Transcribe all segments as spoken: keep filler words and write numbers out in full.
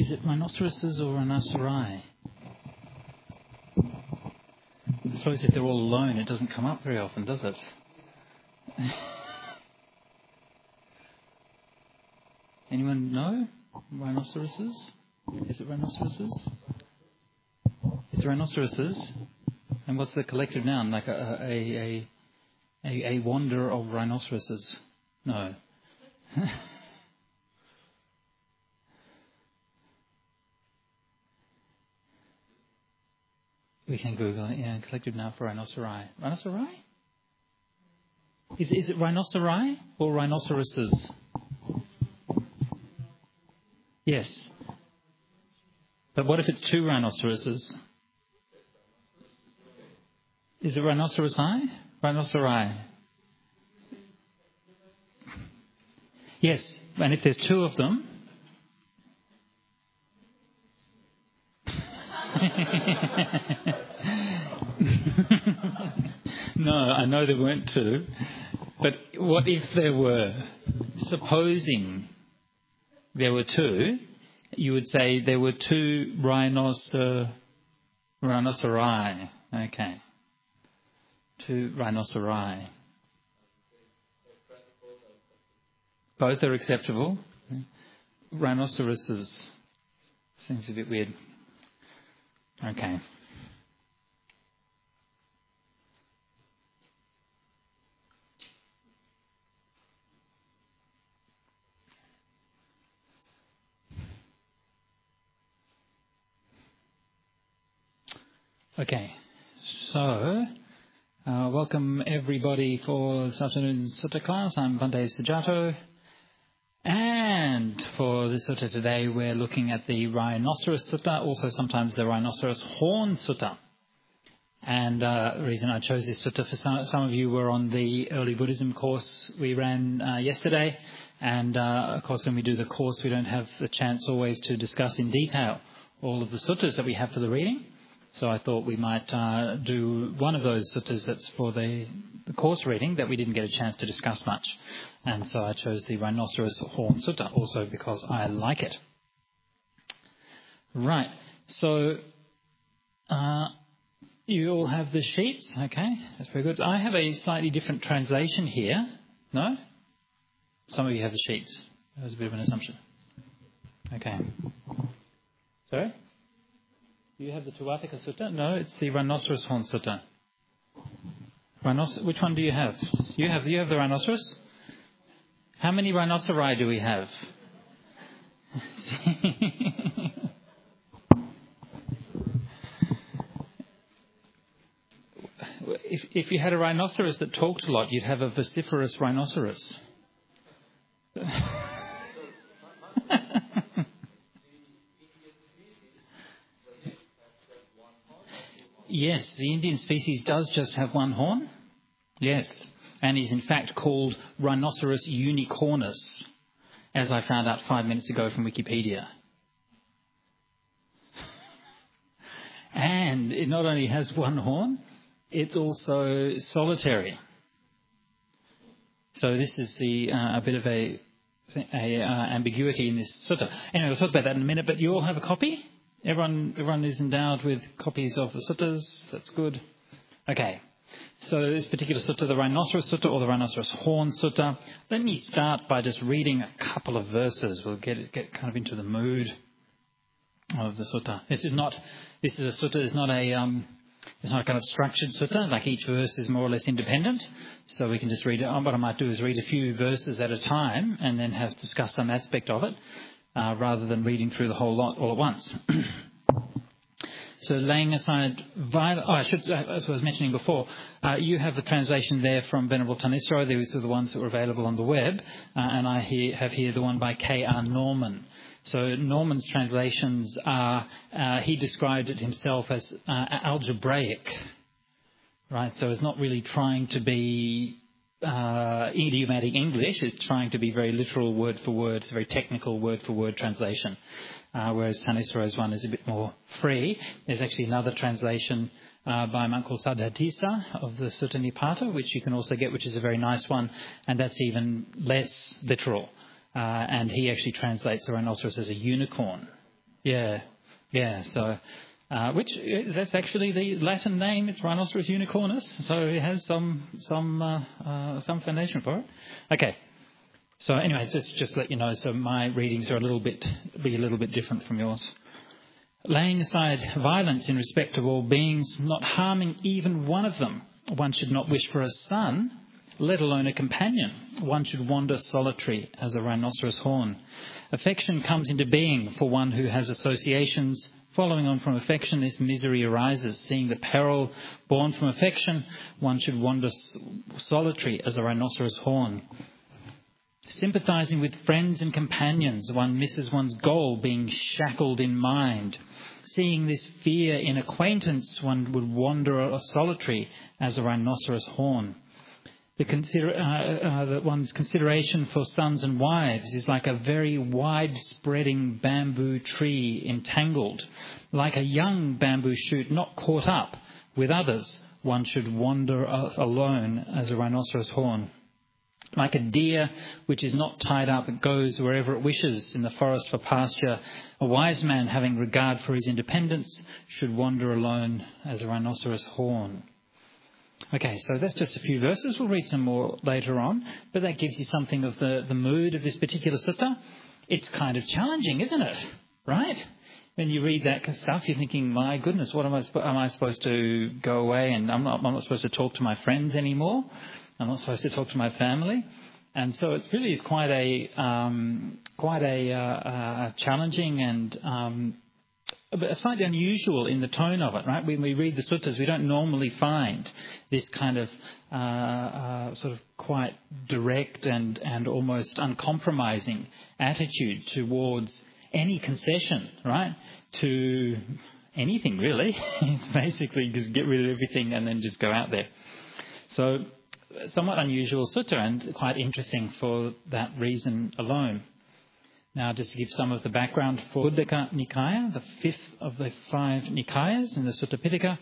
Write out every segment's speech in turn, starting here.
is it rhinoceroses or rhinocerai? I suppose if they're all alone, it doesn't come up very often, does it? Anyone know? Rhinoceroses? Is it rhinoceroses? It's rhinoceroses. And what's the collective noun? Like a a a a, a wander of rhinoceroses? No. We can Google it. Yeah, collective noun for rhinoceri. Rhinoceri? Is is it rhinoceri or rhinoceroses? Yes. But what if it's two rhinoceroses? Is it rhinocerosai? Rhinoceri. Yes. And if there's two of them. No, I know there weren't two. But what if there were? Supposing there were two, you would say there were two rhinocer, rhinoceri. Okay. Two rhinoceri. Both are acceptable. Rhinoceroses seems a bit weird. Okay. Okay, so uh, welcome everybody for this afternoon's Sutta class. I'm Bhante Sujato, and for this Sutta today we're looking at the Rhinoceros Sutta, also sometimes the Rhinoceros Horn Sutta. And uh, the reason I chose this Sutta, for some, some of you were on the Early Buddhism course we ran uh, yesterday, and uh, of course when we do the course we don't have the chance always to discuss in detail all of the suttas that we have for the reading. So I thought we might uh, do one of those suttas that's for the, the course reading that we didn't get a chance to discuss much. And so I chose the Rhinoceros Horn Sutta, also because I like it. Right, so uh, you all have the sheets, okay, that's very good. I have a slightly different translation here, no? Some of you have the sheets. That was a bit of an assumption. Okay. Sorry? Do you have the Tuataka Sutta? No, it's the Rhinoceros Horn Sutta. Rhinocer- Which one do you have? You have you have the rhinoceros? How many rhinoceri do we have? if if you had a rhinoceros that talked a lot, you'd have a vociferous rhinoceros. Yes, the Indian species does just have one horn. Yes, and is in fact called Rhinoceros unicornus, as I found out five minutes ago from Wikipedia. And it not only has one horn, it's also solitary. So this is the uh, a bit of a, a uh, ambiguity in this sutta. Anyway, we'll talk about that in a minute. But you all have a copy? Everyone, everyone is endowed with copies of the suttas. That's good. Okay. So this particular sutta, the Rhinoceros Sutta or the Rhinoceros Horn Sutta. Let me start by just reading a couple of verses. We'll get get kind of into the mood of the sutta. This is not. This is a sutta. It's not a. Um, it's not a kind of structured sutta. Like each verse is more or less independent. So we can just read it. What I might do is read a few verses at a time and then have discuss some aspect of it. Uh, rather than reading through the whole lot all at once. So laying aside violence... Oh, I should, as I was mentioning before, uh, you have the translation there from Venerable Tanisro. These are the ones that were available on the web. Uh, and I here, have here the one by K R Norman. So Norman's translations are... Uh, he described it himself as uh, algebraic. Right? So it's not really trying to be... Uh, idiomatic English is trying to be very literal word for word, it's a very technical word for word translation, uh, whereas Tanisro's one is a bit more free. There's actually another translation uh, by my uncle Saddhatissa of the Sutta Nipata, which you can also get, which is a very nice one, and that's even less literal. Uh, and he actually translates the rhinoceros as a unicorn. Yeah, yeah. So, uh, which that's actually the Latin name. It's Rhinoceros unicornus. So it has some some uh, uh, some foundation for it. Okay. So anyway, just just to let you know. So my readings are a little bit be a little bit different from yours. Laying aside violence in respect of all beings, not harming even one of them. One should not wish for a son, let alone a companion. One should wander solitary as a rhinoceros horn. Affection comes into being for one who has associations. Following on from affection, this misery arises. Seeing the peril born from affection, one should wander solitary as a rhinoceros horn. Sympathizing with friends and companions, one misses one's goal, being shackled in mind. Seeing this fear in acquaintance, one would wander solitary as a rhinoceros horn. The consider, uh, uh, the one's consideration for sons and wives is like a very wide-spreading bamboo tree entangled. Like a young bamboo shoot not caught up with others, one should wander alone as a rhinoceros horn. Like a deer which is not tied up, it goes wherever it wishes in the forest for pasture. A wise man, having regard for his independence, should wander alone as a rhinoceros horn. Okay, so that's just a few verses. We'll read some more later on, but that gives you something of the, the mood of this particular sutta. It's kind of challenging, isn't it? Right? When you read that kind of stuff, you're thinking, my goodness, what am I, am I supposed to go away and I'm not, I'm not supposed to talk to my friends anymore? I'm not supposed to talk to my family. And so it really is quite a um, quite a uh, uh, challenging and um, slightly unusual in the tone of it, right? When we read the suttas, we don't normally find this kind of uh, uh, sort of quite direct and, and almost uncompromising attitude towards any concession, right, to anything really. It's basically just get rid of everything and then just go out there. So somewhat unusual sutta and quite interesting for that reason alone. Now, just to give some of the background for Khuddaka Nikaya, the fifth of the five Nikayas in the Sutta Pitaka,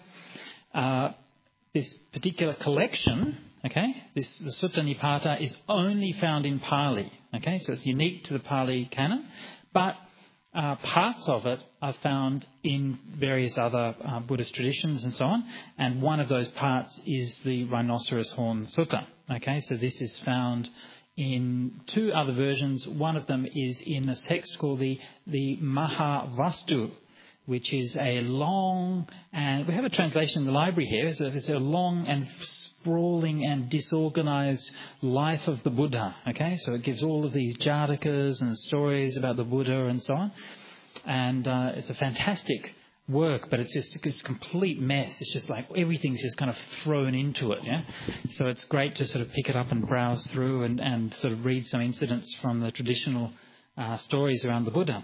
uh, this particular collection, okay, this the Sutta Nipata is only found in Pali, okay, so it's unique to the Pali canon, but uh, parts of it are found in various other uh, Buddhist traditions and so on, and one of those parts is the Rhinoceros Horn Sutta, okay, so this is found in two other versions. One of them is in a text called the, the Mahavastu, which is a long, and we have a translation in the library here, it's a, it's a long and sprawling and disorganized life of the Buddha, okay? So it gives all of these jatakas and stories about the Buddha and so on. And uh, it's a fantastic work, but it's just it's a complete mess. It's just like everything's just kind of thrown into it, yeah? So it's great to sort of pick it up and browse through and, and sort of read some incidents from the traditional uh, stories around the Buddha.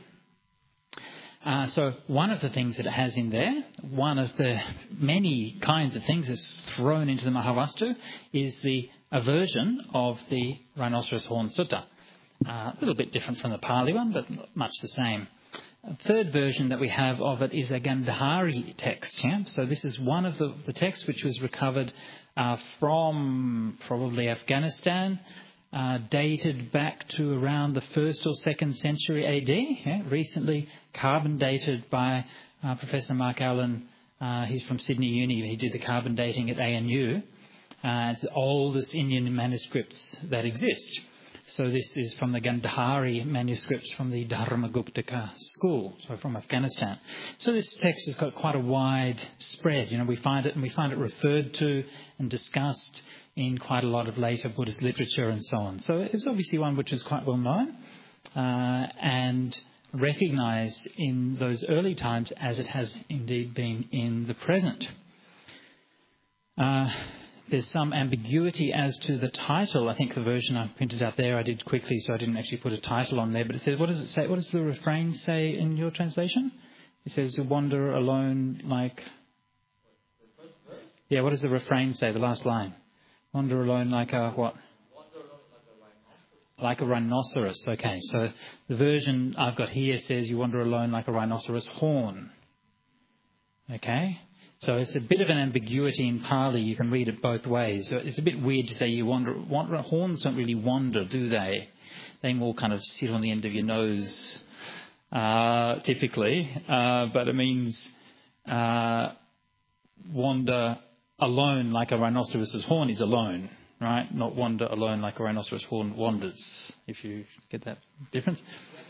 Uh, so one of the things that it has in there, one of the many kinds of things that's thrown into the Mahavastu is the a version of the Rhinoceros Horn Sutta. Uh, a little bit different from the Pali one, but much the same. A third version that we have of it is a Gandhari text. Yeah? So this is one of the, the texts which was recovered uh, from probably Afghanistan, uh, dated back to around the first or second century A D, yeah? Recently carbon dated by uh, Professor Mark Allen. Uh, he's from Sydney Uni. He did the carbon dating at A N U. Uh, it's the oldest Indian manuscripts that exist. So this is from the Gandhari manuscripts from the Dharmaguptaka school, so from Afghanistan. So this text has got quite a wide spread. You know, we find it and we find it referred to and discussed in quite a lot of later Buddhist literature and so on. So it's obviously one which is quite well known uh, and recognised in those early times as it has indeed been in the present. Uh, There's some ambiguity as to the title. I think the version I printed out there I did quickly, so I didn't actually put a title on there. But it says, what does it say? What does the refrain say in your translation? It says, "You wander alone like." Yeah, what does the refrain say? The last line. Wander alone like a what? Like a rhinoceros. Okay, so the version I've got here says, "You wander alone like a rhinoceros horn." Okay. So it's a bit of an ambiguity in Pali. You can read it both ways. So it's a bit weird to say you wander. wander horns don't really wander, do they? They more kind of sit on the end of your nose uh, typically, uh, but it means uh, wander alone like a rhinoceros's horn is alone, right? Not wander alone like a rhinoceros horn wanders, if you get that difference.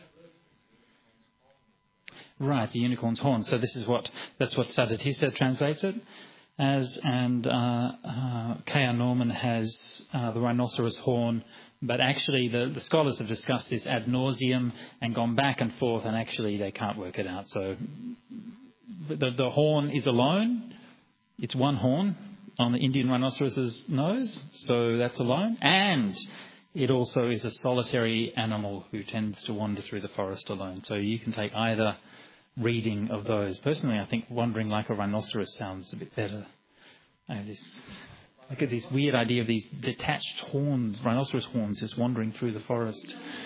Right, the unicorn's horn. So this is what, that's what Sadatisa translates it as, and uh, uh, K R Norman has uh, the rhinoceros horn, but actually the, the scholars have discussed this ad nauseum and gone back and forth, and actually they can't work it out. So the, the horn is alone. It's one horn on the Indian rhinoceros's nose, so that's alone. And it also is a solitary animal who tends to wander through the forest alone. So you can take either reading of those. Personally, I think wandering like a rhinoceros sounds a bit better. I have this, I get this weird idea of these detached horns, rhinoceros horns, just wandering through the forest.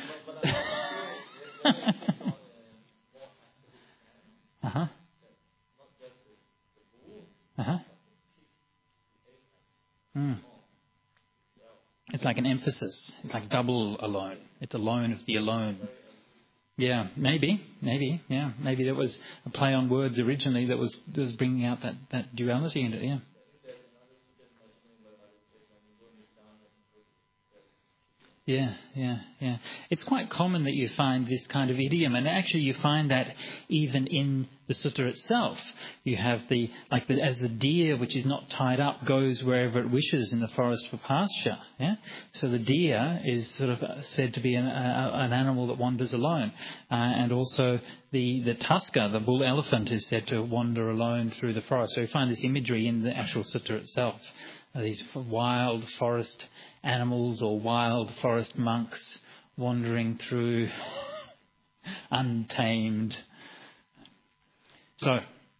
uh-huh. Uh-huh. Mm. It's like an emphasis. It's like double alone. It's alone of the alone. Yeah, maybe, maybe, yeah. Maybe there was a play on words originally that was, that was bringing out that, that duality in it, yeah. Yeah, yeah, yeah. It's quite common that you find this kind of idiom, and actually you find that even in the sutta itself. You have the, like the, as the deer which is not tied up goes wherever it wishes in the forest for pasture, yeah? So the deer is sort of said to be an, a, an animal that wanders alone. Uh, and also the, the tusker, the bull elephant, is said to wander alone through the forest. So you find this imagery in the actual sutta itself. Uh, these wild forest animals or wild forest monks wandering through untamed. So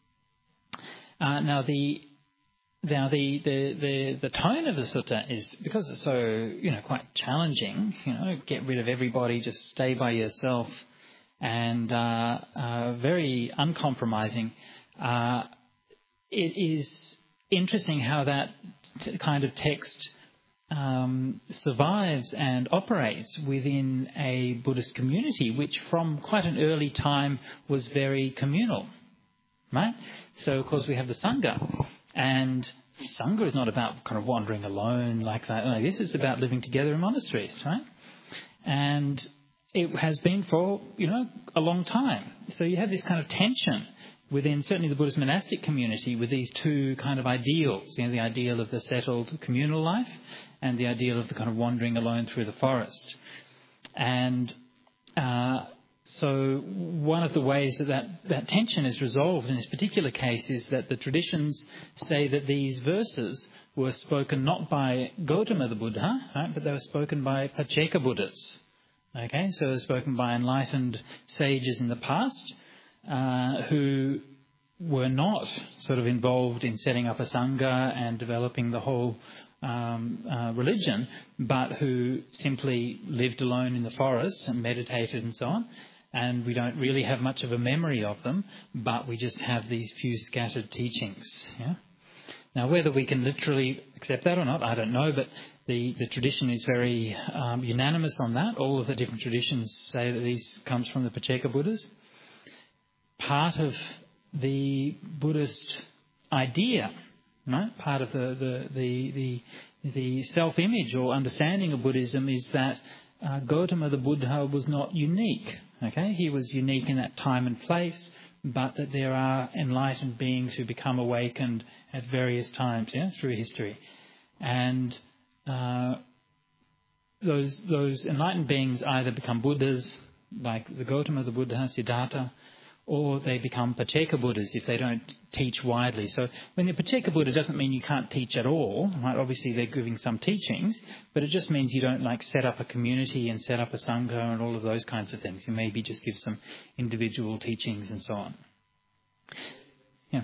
uh, now the now the, the, the, the tone of the sutta is, because it's so, you know, quite challenging, you know, get rid of everybody, just stay by yourself, and uh, uh, very uncompromising. Uh, it is interesting how that t- kind of text Um, survives and operates within a Buddhist community, which from quite an early time was very communal, right? So, of course, we have the Sangha, and Sangha is not about kind of wandering alone like that. No, this is about living together in monasteries, right? And it has been for, you know, a long time. So you have this kind of tension within certainly the Buddhist monastic community with these two kind of ideals, you know, the ideal of the settled communal life and the ideal of the kind of wandering alone through the forest. And uh, so one of the ways that, that that tension is resolved in this particular case is that the traditions say that these verses were spoken not by Gautama the Buddha, right, but they were spoken by Pacceka Buddhas. Okay, so they were spoken by enlightened sages in the past uh, who were not sort of involved in setting up a Sangha and developing the whole Um, uh, religion, but who simply lived alone in the forest and meditated and so on. And we don't really have much of a memory of them, but we just have these few scattered teachings. Yeah? Now, whether we can literally accept that or not, I don't know, but the, the tradition is very um, unanimous on that. All of the different traditions say that these comes from the Pacceka Buddhas. Part of the Buddhist idea, right? Part of the, the, the, the, the self-image or understanding of Buddhism is that uh, Gautama the Buddha was not unique. Okay, he was unique in that time and place, but that there are enlightened beings who become awakened at various times, yeah, through history, and uh, those those enlightened beings either become Buddhas, like the Gautama the Buddha, Siddhartha, or they become Pacceka Buddhas if they don't teach widely. So when you're Pacceka Buddha, doesn't mean you can't teach at all, right? Obviously they're giving some teachings, but it just means you don't like set up a community and set up a Sangha and all of those kinds of things. You maybe just give some individual teachings and so on. Yeah.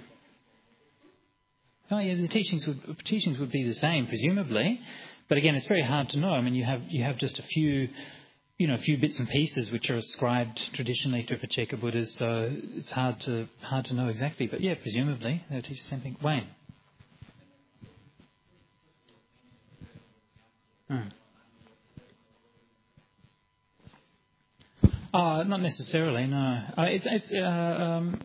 Oh yeah, the teachings would teachings would be the same, presumably. But again, it's very hard to know. I mean, you have you have just a few you know, a few bits and pieces which are ascribed traditionally to Pacceka Buddhas, so it's hard to hard to know exactly. But yeah, presumably they'll teach the same thing. Wayne. Hmm. Oh, not necessarily, no. Uh, it's, it's, uh, um,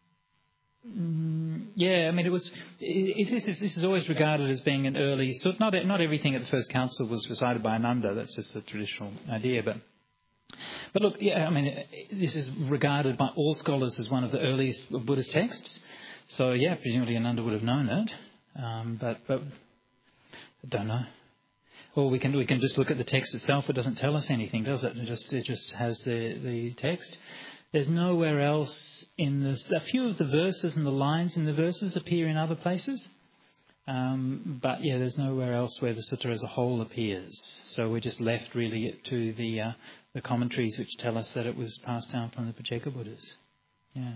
mm, yeah, I mean, it was. It, it, this, is, this is always regarded as being an early. So not not everything at the first council was recited by Ananda. That's just a traditional idea, but. But look, yeah, I mean, this is regarded by all scholars as one of the earliest of Buddhist texts. So yeah, presumably Ananda would have known it, um, but but I don't know. Or we can we can just look at the text itself. It doesn't tell us anything, does it? It just it just has the, the text. There's nowhere else in this. A few of the verses and the lines in the verses appear in other places, um, but yeah, there's nowhere else where the sutta as a whole appears. So we're just left really to the uh, the commentaries which tell us that it was passed down from the Pacceka Buddhas. Yeah.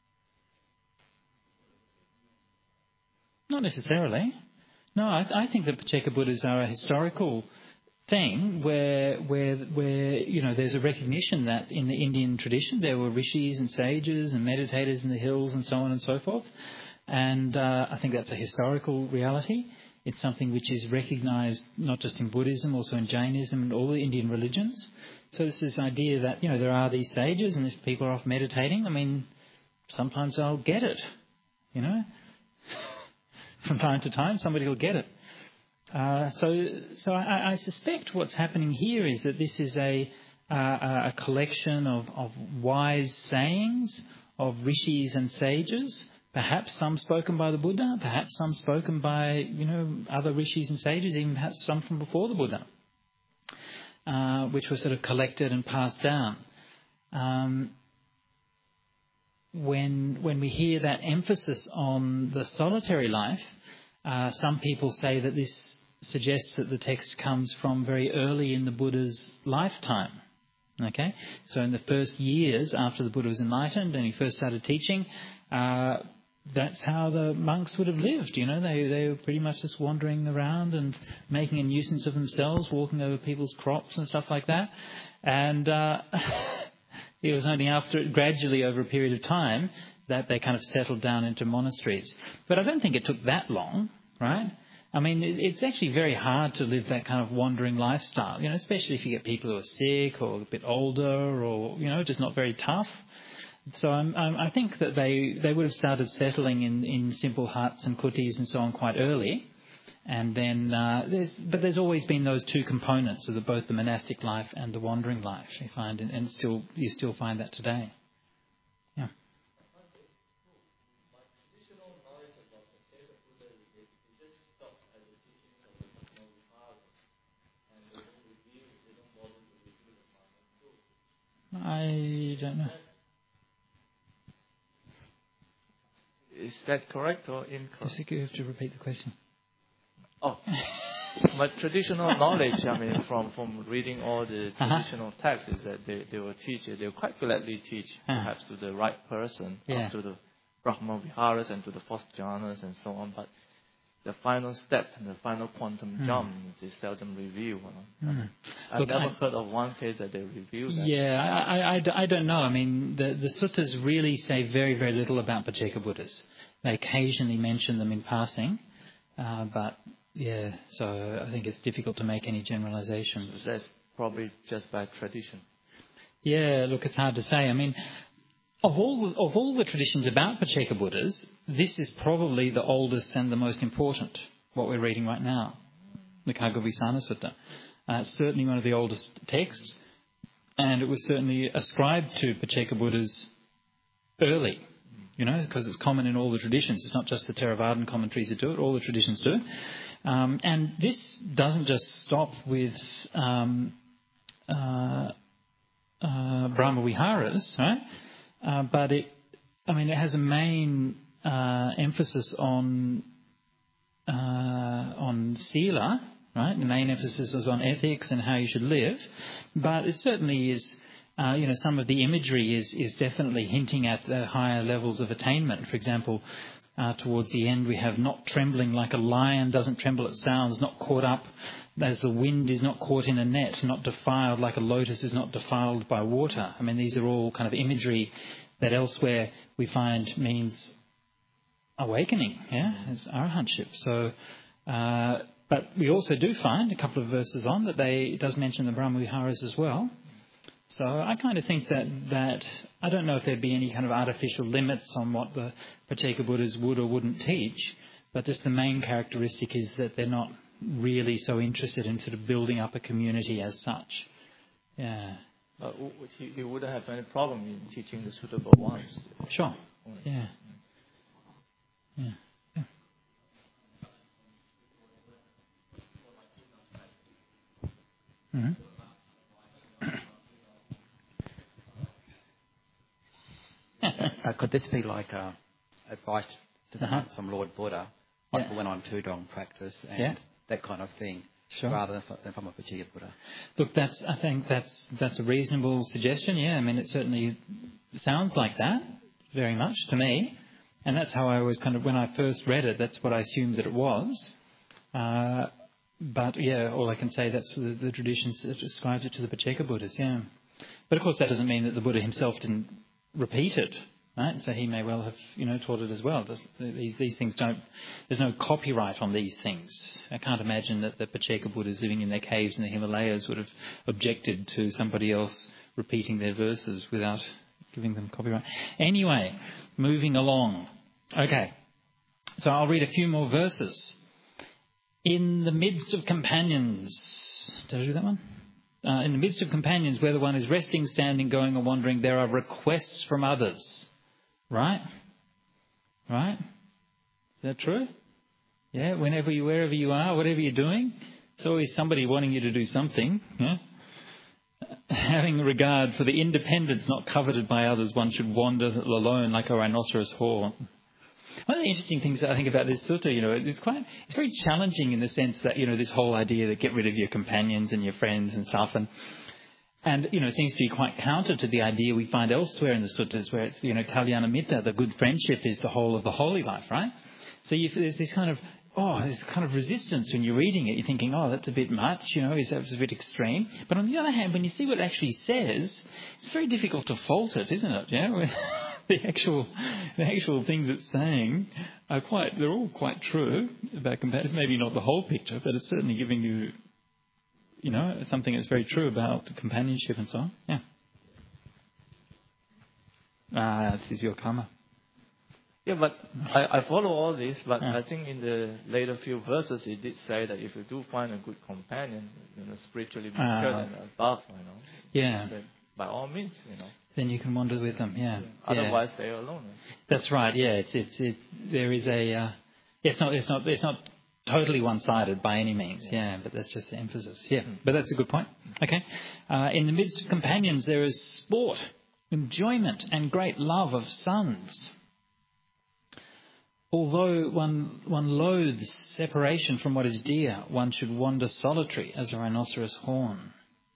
Not necessarily. No, I, I think the Pacceka Buddhas are a historical thing where, where, where you know, there's a recognition that in the Indian tradition there were rishis and sages and meditators in the hills and so on and so forth. And uh, I think that's a historical reality. It's something which is recognised not just in Buddhism, also in Jainism and all the Indian religions. So it's this idea that, you know, there are these sages and if people are off meditating, I mean, sometimes they'll get it, you know. From time to time, somebody will get it. Uh, so so I, I suspect what's happening here is that this is a, uh, a collection of, of wise sayings of rishis and sages, perhaps some spoken by the Buddha, perhaps some spoken by, you know, other rishis and sages, even perhaps some from before the Buddha, uh, which were sort of collected and passed down. Um, when when we hear that emphasis on the solitary life, uh, some people say that this suggests that the text comes from very early in the Buddha's lifetime. Okay, so in the first years after the Buddha was enlightened and he first started teaching, uh, that's how the monks would have lived. You know, they they were pretty much just wandering around and making a nuisance of themselves, walking over people's crops and stuff like that, and. Uh, It was only after, gradually over a period of time, that they kind of settled down into monasteries. But I don't think it took that long, right? I mean, it's actually very hard to live that kind of wandering lifestyle, you know, especially if you get people who are sick or a bit older or, you know, just not very tough. So I'm, I'm, I think that they, they would have started settling in, in simple huts and kutis and so on quite early. And then, uh, there's, but there's always been those two components of the, both the monastic life and the wandering life. You find, and, and still, you still find that today. Yeah. I don't know. Is that correct or incorrect? You have to repeat the question. Oh, my traditional knowledge, I mean, from, from reading all the traditional uh-huh. texts, is that they, they will teach, they will quite gladly teach, uh-huh. perhaps to the right person, yeah. up to the Brahma Viharas and to the fourth jhanas and so on. But the final step and the final quantum mm. jump, they seldom reveal. Mm. I've Look, never I, heard of one case that they reveal that. Yeah, I, I, I don't know. I mean, the, the suttas really say very, very little about Pacceka Buddhas. They occasionally mention them in passing, uh, but... Yeah, so I think it's difficult to make any generalizations. That's probably just by tradition. Yeah, look, it's hard to say. I mean, of all of all the traditions about Pacceka Buddhas, this is probably the oldest and the most important, what we're reading right now, the Kaggavisana Sutta. Uh, it's certainly one of the oldest texts, and it was certainly ascribed to Pacceka Buddhas early. You know, because it's common in all the traditions. It's not just the Theravadan commentaries that do it, all the traditions do. Um, and this doesn't just stop with um, uh, uh, Brahma Viharas, right? Uh, but it, I mean, it has a main uh, emphasis on uh, on sila, right? The main emphasis is on ethics and how you should live. But it certainly is... Uh, you know, some of the imagery is, is definitely hinting at the higher levels of attainment. For example, uh, towards the end we have not trembling like a lion doesn't tremble at sounds, not caught up as the wind is not caught in a net, not defiled like a lotus is not defiled by water. I mean, these are all kind of imagery that elsewhere we find means awakening, yeah, as arahantship. So, uh, but we also do find a couple of verses on that they it does mention the Brahma Viharas as well. So I kind of think that, that I don't know if there'd be any kind of artificial limits on what the Pacceka Buddhas would or wouldn't teach, but just the main characteristic is that they're not really so interested in sort of building up a community as such. Yeah. But he, he wouldn't have any problem in teaching the suitable ones. Sure. Yeah. Yeah. Yeah. Mm-hmm. uh, could this be like uh, advice to the Uh-huh. monks from Lord Buddha, like Yeah. who went on Tudong practice and Yeah. that kind of thing, Sure. rather than from, than from a Pacceka Buddha? Look, that's. I think that's that's a reasonable suggestion. Yeah, I mean, it certainly sounds like that very much to me, and that's how I was kind of when I first read it. That's what I assumed that it was. Uh, but yeah, all I can say that's the, the tradition describes it to the Pacceka Buddhas. Yeah, but of course that doesn't mean that the Buddha himself didn't repeat it. Right? So he may well have, you know, taught it as well. Does, these these things don't. There's no copyright on these things. I can't imagine that the Pacceka Buddhas living in their caves in the Himalayas would have objected to somebody else repeating their verses without giving them copyright. Anyway, moving along. Okay, so I'll read a few more verses. In the midst of companions, did I do that one? Uh, in the midst of companions, whether one is resting, standing, going, or wandering, there are requests from others. Right? Right? Is that true? Yeah, whenever you, wherever you are, whatever you're doing, there's always somebody wanting you to do something. Yeah? Having regard for the independence not coveted by others, one should wander alone like a rhinoceros horn. One of the interesting things that I think about this sutta, you know, it's quite, it's very challenging in the sense that, you know, this whole idea that get rid of your companions and your friends and stuff, and And, you know, it seems to be quite counter to the idea we find elsewhere in the suttas where it's, you know, Kalyanamitta, the good friendship is the whole of the holy life, right? So you, there's this kind of, oh, there's kind of resistance when you're reading it. You're thinking, oh, that's a bit much, you know, is that a bit extreme? But on the other hand, when you see what it actually says, it's very difficult to fault it, isn't it? Yeah, the actual, the actual things it's saying are quite, they're all quite true about companions. Maybe not the whole picture, but it's certainly giving you, you know, something that's very true about companionship and so on. Yeah. Ah, this is your karma. Yeah, but I, I follow all this, but Yeah. I think in the later few verses it did say that if you do find a good companion, you know, spiritually better Ah. and above, you know, Yeah. then by all means, you know. Then you can wander with them. Yeah. Yeah. Otherwise, stay alone. That's right. Yeah. It's it's it. There is a. Uh, it's not. It's not. It's not totally one-sided by any means. Yeah. But that's just the emphasis. Yeah. But that's a good point. Okay. Uh, in the midst of companions, there is sport, enjoyment, and great love of sons. Although one one loathes separation from what is dear, one should wander solitary as a rhinoceros horn.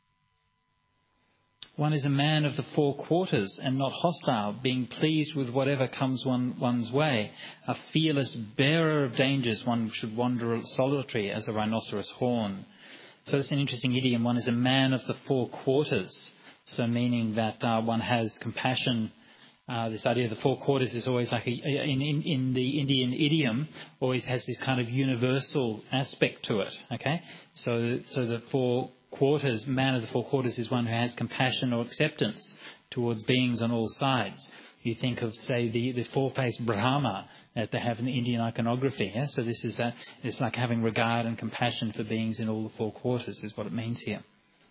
One is a man of the four quarters and not hostile, being pleased with whatever comes one, one's way. A fearless bearer of dangers, one should wander solitary as a rhinoceros horn. So it's an interesting idiom. One is a man of the four quarters. So meaning that uh, one has compassion. Uh, this idea of the four quarters is always like, a, in, in, in the Indian idiom, always has this kind of universal aspect to it. Okay, so so the four quarters, man of the four quarters, is one who has compassion or acceptance towards beings on all sides. You think of, say, the, the four-faced Brahma that they have in the Indian iconography. Yeah? So this is that it's like having regard and compassion for beings in all the four quarters is what it means here.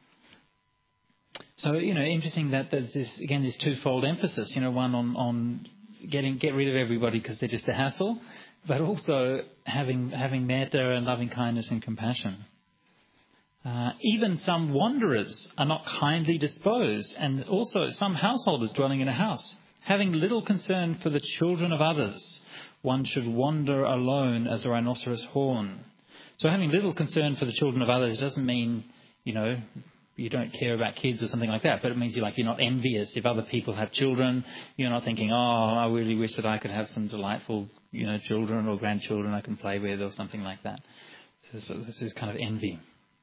So, you know, interesting that there's this, again, this twofold emphasis, you know, one on, on getting get rid of everybody because they're just a hassle, but also having having metta and loving kindness and compassion. Uh, even some wanderers are not kindly disposed, and also some householders dwelling in a house, having little concern for the children of others, one should wander alone as a rhinoceros horn. So having little concern for the children of others doesn't mean, you know, you don't care about kids or something like that, but it means you're like you're not envious if other people have children. You're not thinking, oh, I really wish that I could have some delightful, you know, children or grandchildren I can play with or something like that. So, so this is kind of envy.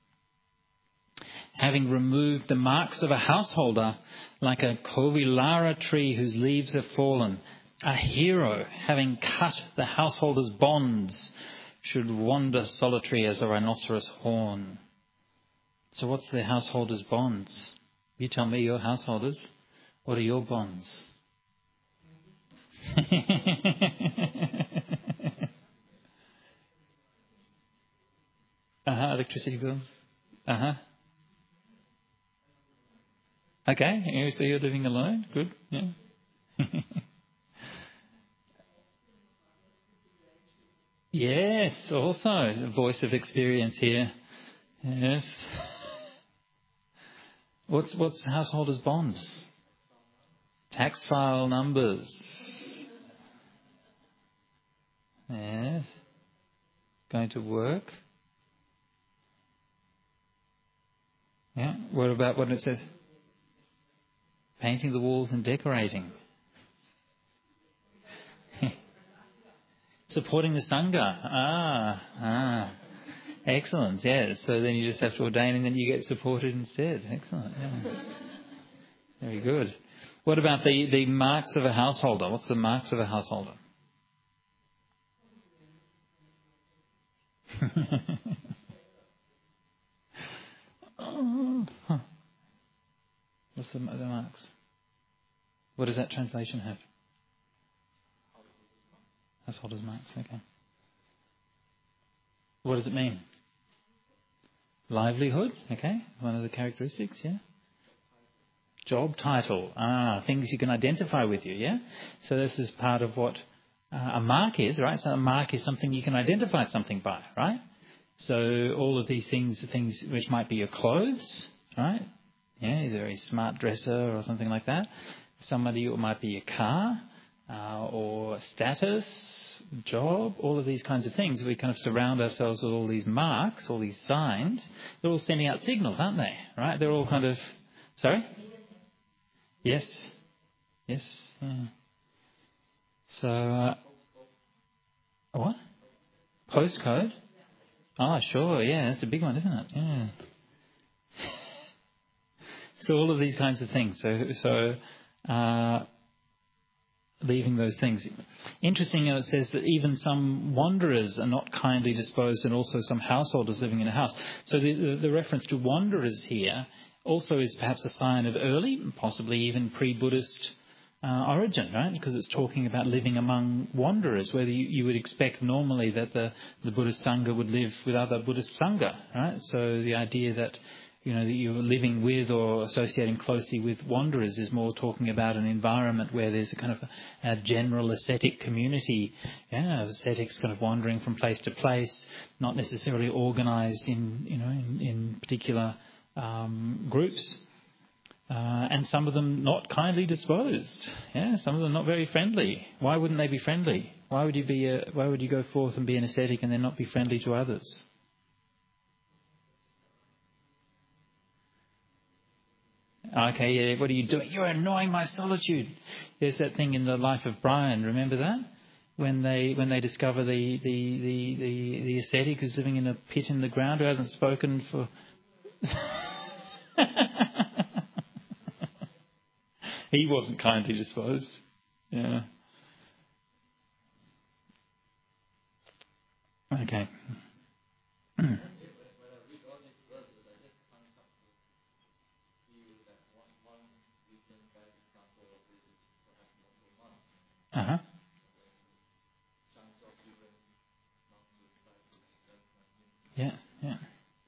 Having removed the marks of a householder, like a Kovilara tree whose leaves have fallen, a hero, having cut the householder's bonds, should wander solitary as a rhinoceros horn. So what's the householder's bonds? You tell me, your householders, what are your bonds? uh-huh, electricity bills. Uh-huh. Okay, so you're living alone? Good, yeah. Yes, also a voice of experience here. Yes. What's what's householders' bonds? Tax file numbers. Yes. Going to work. Yeah. What about what it says? Painting the walls and decorating. Supporting the Sangha. Ah, ah. Excellent, yes. So then you just have to ordain and then you get supported instead. Excellent, yeah. Very good. What about the, the marks of a householder? What's the marks of a householder? oh, huh. What's the, the marks? What does that translation have? Householders' marks, okay. What does it mean? Livelihood, okay. One of the characteristics, yeah. Job title, ah, things you can identify with you, yeah. So this is part of what uh, a mark is, right? So a mark is something you can identify something by, right? So all of these things are things which might be your clothes, right? Yeah, he's a very smart dresser or something like that. Somebody, it might be a car uh, or status, job, all of these kinds of things. We kind of surround ourselves with all these marks, all these signs. They're all sending out signals, aren't they? Right? They're all kind of... Sorry? Yes. Yes. Yeah. So... Uh, what? Postcode? Oh, sure. Yeah, that's a big one, isn't it? Yeah. So all of these kinds of things. So... so uh, leaving those things. Interesting, it says that even some wanderers are not kindly disposed and also some householders living in a house. So the, the, the reference to wanderers here also is perhaps a sign of early, possibly even pre-Buddhist uh, origin, right? Because it's talking about living among wanderers, where you, you would expect normally that the, the Buddhist Sangha would live with other Buddhist Sangha, right? So the idea that you know, that you're living with or associating closely with wanderers is more talking about an environment where there's a kind of a, a general ascetic community, yeah, ascetics kind of wandering from place to place, not necessarily organised in, you know, in, in particular um, groups. Uh, and some of them not kindly disposed, yeah, some of them not very friendly. Why wouldn't they be friendly? Why would you be a, why would you go forth and be an ascetic and then not be friendly to others? Okay, yeah, what are you doing? You're annoying my solitude. There's that thing in the life of Brian, remember that? When they when they discover the, the, the, the, the ascetic who's living in a pit in the ground who hasn't spoken for... He wasn't kindly disposed. Yeah. Okay. Uh-huh. Yeah, yeah.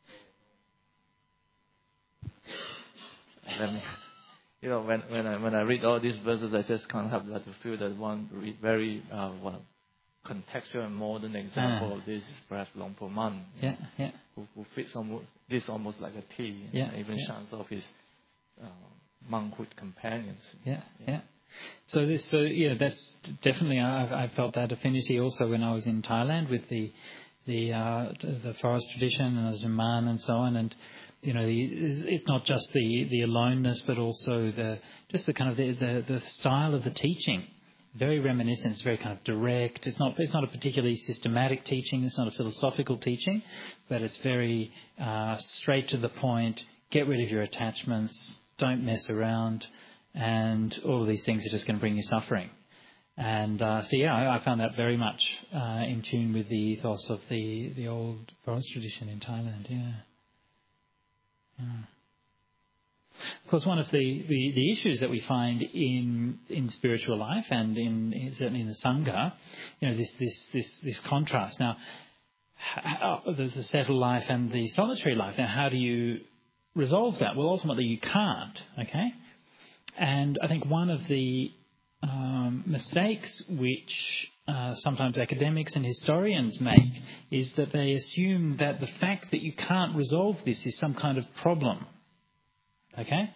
Let me, you know, when when I when I read all these verses, I just can't help but to feel that one very uh, well, contextual and modern example Ah. of this is perhaps Luang Por Man. Yeah, yeah. Who, who fits almost this almost like a T. Yeah, even yeah. shines off his uh, monkhood companions. Yeah, yeah. So this, so yeah, that's definitely. I, I felt that affinity also when I was in Thailand with the the uh, the forest tradition and the Zaman and so on, and you know, the, it's not just the, the aloneness, but also the just the kind of the, the the style of the teaching. Very reminiscent. It's very kind of direct. It's not it's not a particularly systematic teaching. It's not a philosophical teaching, but it's very uh, straight to the point. Get rid of your attachments. Don't mess around. And all of these things are just going to bring you suffering. And uh, so, yeah, I, I found that very much uh, in tune with the ethos of the, the old forest tradition in Thailand, yeah. yeah. Of course, one of the, the, the issues that we find in in spiritual life and in, in certainly in the Sangha, you know, this this this, this contrast. Now, how, the, the settled life and the solitary life. Now, how do you resolve that? Well, ultimately, you can't. Okay, and I think one of the um, mistakes which uh, sometimes academics and historians make is that they assume that the fact that you can't resolve this is some kind of problem. Okay?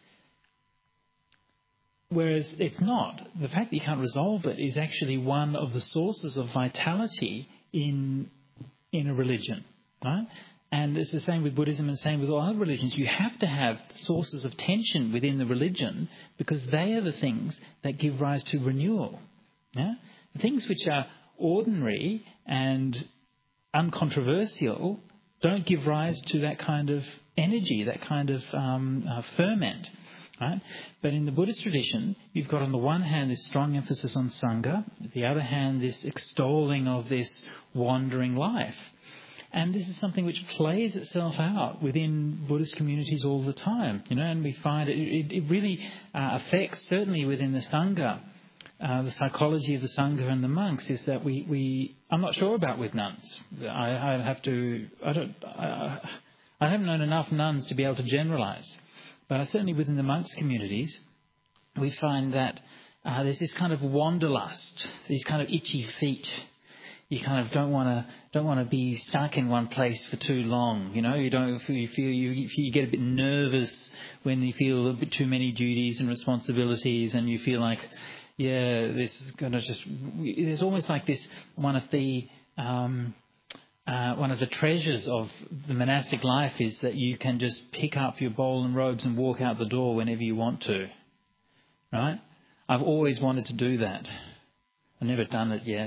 Whereas it's not. The fact that you can't resolve it is actually one of the sources of vitality in in a religion. Right? And it's the same with Buddhism and the same with all other religions. You have to have sources of tension within the religion because they are the things that give rise to renewal. Yeah? The things which are ordinary and uncontroversial don't give rise to that kind of energy, that kind of um, uh, ferment. Right? But in the Buddhist tradition, you've got on the one hand this strong emphasis on Sangha, on the other hand this extolling of this wandering life. And this is something which plays itself out within Buddhist communities all the time, you know, and we find it, it, it really uh, affects, certainly within the Sangha, uh, the psychology of the Sangha and the monks is that we, we I'm not sure about with nuns. I, I have to, I don't, I, I haven't known enough nuns to be able to generalise. But certainly within the monks' communities, we find that uh, there's this kind of wanderlust, these kind of itchy feet. You kind of don't want to don't want to be stuck in one place for too long. You know, you don't you feel you you get a bit nervous when you feel a bit too many duties and responsibilities, and you feel like, yeah, this is going to just. There's almost like this one of the um, uh, one of the treasures of the monastic life is that you can just pick up your bowl and robes and walk out the door whenever you want to. Right? I've always wanted to do that. I've never done it yet.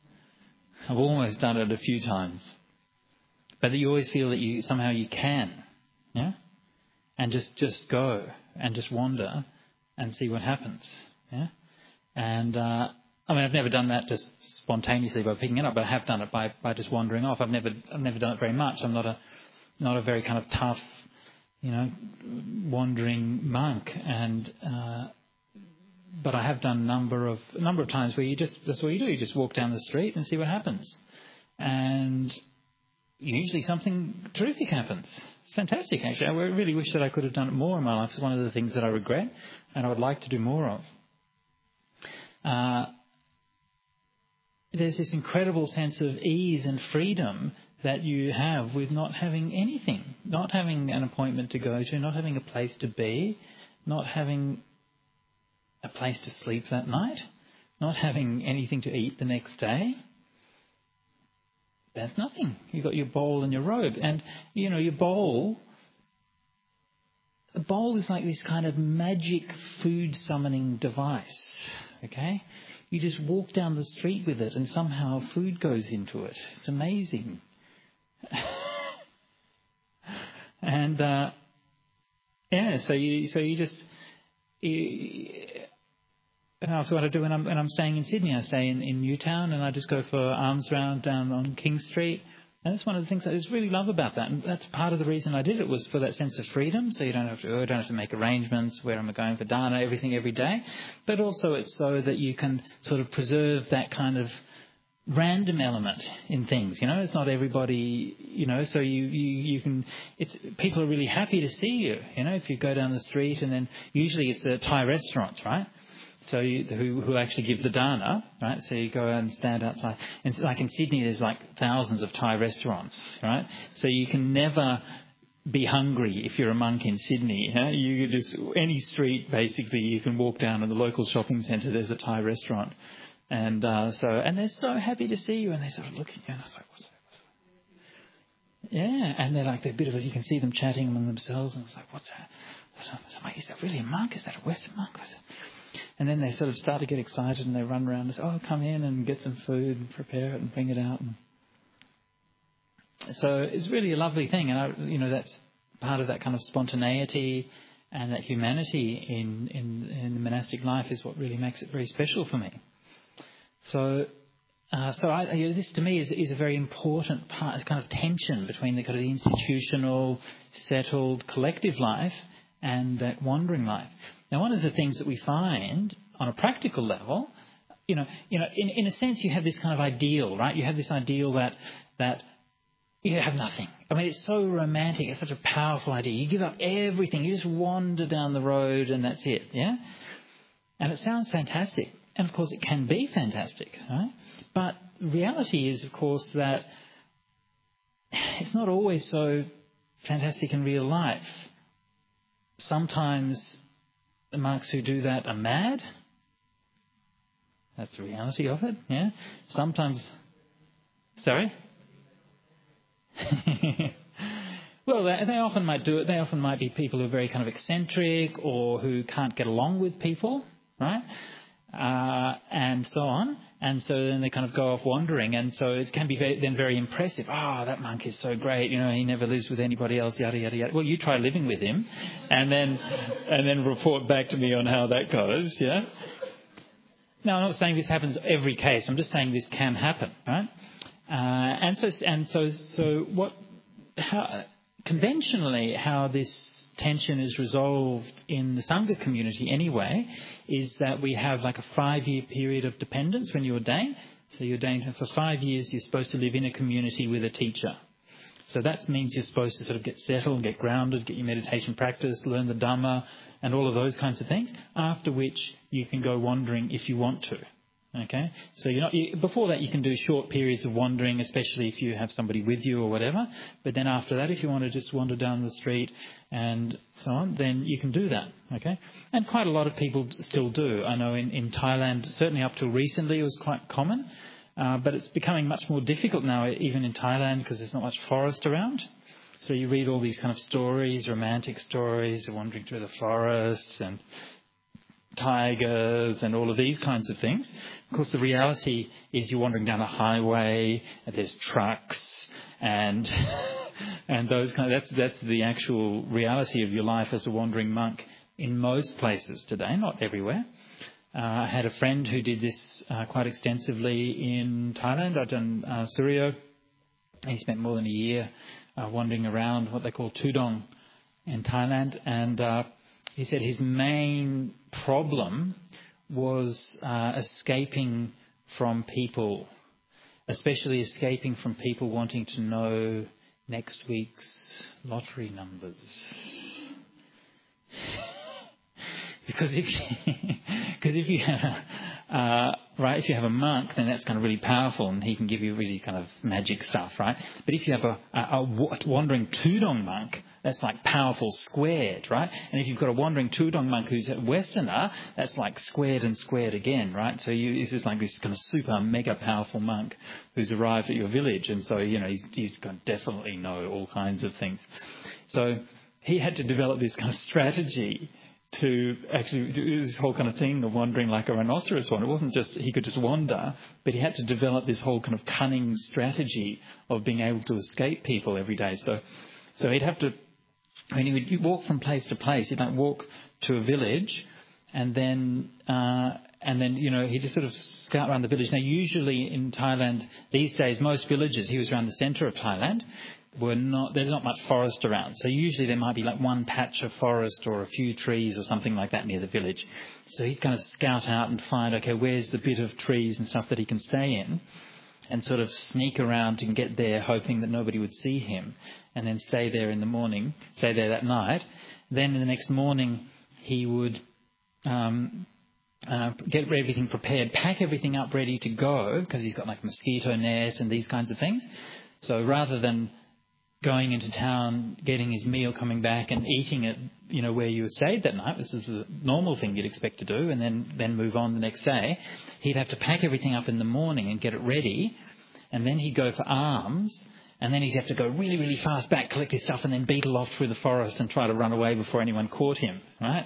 I've almost done it a few times. But you always feel that you somehow you can, yeah? And just, just go and just wander and see what happens, yeah? And, uh, I mean, I've never done that just spontaneously by picking it up, but I have done it by, by just wandering off. I've never, I've never done it very much. I'm not a, not a very kind of tough, you know, wandering monk. And, uh, But I have done a number of a number of times where you just that's what you do. You just walk down the street and see what happens, and usually something terrific happens. It's fantastic, actually. I really wish that I could have done it more in my life. It's one of the things that I regret, and I would like to do more of. Uh, there's this incredible sense of ease and freedom that you have with not having anything, not having an appointment to go to, not having a place to be, not having a place to sleep that night, not having anything to eat the next day. There's nothing. You've got your bowl and your robe. And, you know, your bowl, the bowl is like this kind of magic food summoning device, okay? You just walk down the street with it and somehow food goes into it. It's amazing. and, uh, yeah, so you, so you just... You, that's what I do when I'm when I'm staying in Sydney. I stay in, in Newtown and I just go for arms round down on King Street. And that's one of the things that I just really love about that. And that's part of the reason I did it was for that sense of freedom. So you don't have to oh, don't have to make arrangements. Where am I going for dana? Everything every day. But also it's so that you can sort of preserve that kind of random element in things. You know, it's not everybody. You know, so you you, you can. It's people are really happy to see you. You know, if you go down the street and then usually it's the Thai restaurants, right? So you, who who actually give the dana, right? So you go out and stand outside. And like in Sydney, there's like thousands of Thai restaurants, right? So you can never be hungry if you're a monk in Sydney. Huh? You just any street basically you can walk down in the local shopping centre. There's a Thai restaurant, and uh, so and they're so happy to see you, and they sort of look at you, and I was like, what's that? What's that? Yeah, and they're like they're a bit of a, you can see them chatting among themselves, and I was like, what's that? So I'm like, is that really a monk? Is that a Western monk? And then they sort of start to get excited and they run around and say, oh, come in and get some food and prepare it and bring it out. And so it's really a lovely thing. And, I, you know, that's part of that kind of spontaneity and that humanity in, in, in the monastic life is what really makes it very special for me. So uh, so I, you know, this to me is, is a very important part, kind of tension between the kind of the institutional, settled, collective life and that wandering life. Now, one of the things that we find on a practical level, you know, you know, in, in a sense, you have this kind of ideal, right? You have this ideal that that you have nothing. I mean, it's so romantic. It's such a powerful idea. You give up everything. You just wander down the road, and that's it. Yeah, and it sounds fantastic, and of course, it can be fantastic, right? But the reality is, of course, that it's not always so fantastic in real life. Sometimes the monks who do that are mad. That's the reality of it, yeah. Sometimes, sorry? Well, they, they often might do it. They often might be people who are very kind of eccentric or who can't get along with people, right? Uh, and so on. And so then they kind of go off wandering. And so it can be very, then very impressive. Oh, that monk is so great. You know, he never lives with anybody else, yada, yada, yada. Well, you try living with him and then and then report back to me on how that goes, yeah? Now, I'm not saying this happens every case. I'm just saying this can happen, right? Uh, and so, and so, so what? How, conventionally, how this tension is resolved in the Sangha community anyway, is that we have like a five-year period of dependence when you ordain. So you ordain for five years. You're supposed to live in a community with a teacher. So that means you're supposed to sort of get settled, get grounded, get your meditation practice, learn the Dhamma, and all of those kinds of things, after which you can go wandering if you want to. Okay? So you're not, you, before that you can do short periods of wandering, especially if you have somebody with you or whatever. But then after that, if you want to just wander down the street and so on, then you can do that. Okay? And quite a lot of people still do. I know in, in Thailand, certainly up till recently, it was quite common. Uh, but it's becoming much more difficult now, even in Thailand, because there's not much forest around. So you read all these kind of stories, romantic stories, wandering through the forests and tigers and all of these kinds of things. Of course, the reality is you're wandering down a highway, and there's trucks, and and those kind of, that's that's the actual reality of your life as a wandering monk in most places today, not everywhere. Uh, I had a friend who did this uh, quite extensively in Thailand. I've done uh, Suryo. He spent more than a year uh, wandering around what they call Tudong in Thailand, and uh, he said his main problem was uh, escaping from people, especially escaping from people wanting to know next week's lottery numbers. Because if because if you have a, uh, right, if you have a monk, then that's kind of really powerful, and he can give you really kind of magic stuff, right? But if you have a, a, a wandering Tudong monk, that's like powerful squared, right? And if you've got a wandering Tudong monk who's a Westerner, that's like squared and squared again, right? So you, this is like this kind of super mega powerful monk who's arrived at your village, and so you know he's, he's going to definitely know all kinds of things. So he had to develop this kind of strategy to actually do this whole kind of thing of wandering like a rhinoceros one. It wasn't just he could just wander, but he had to develop this whole kind of cunning strategy of being able to escape people every day. So, so he'd have to, I mean, he would walk from place to place. He'd like walk to a village, and then uh, and then you know he'd just sort of scout around the village. Now, usually in Thailand these days, most villages, he was around the centre of Thailand, were not, there's not much forest around. So usually there might be like one patch of forest or a few trees or something like that near the village. So he'd kind of scout out and find, okay, where's the bit of trees and stuff that he can stay in, and sort of sneak around and get there hoping that nobody would see him, and then stay there in the morning, stay there that night. Then in the next morning he would um, uh, get everything prepared, pack everything up ready to go, because he's got like mosquito net and these kinds of things. So rather than going into town, getting his meal, coming back and eating it, you know, where you stayed that night, this is the normal thing you'd expect to do, and then, then move on the next day, he'd have to pack everything up in the morning and get it ready, and then he'd go for alms, and then he'd have to go really, really fast back, collect his stuff, and then beetle off through the forest and try to run away before anyone caught him, right?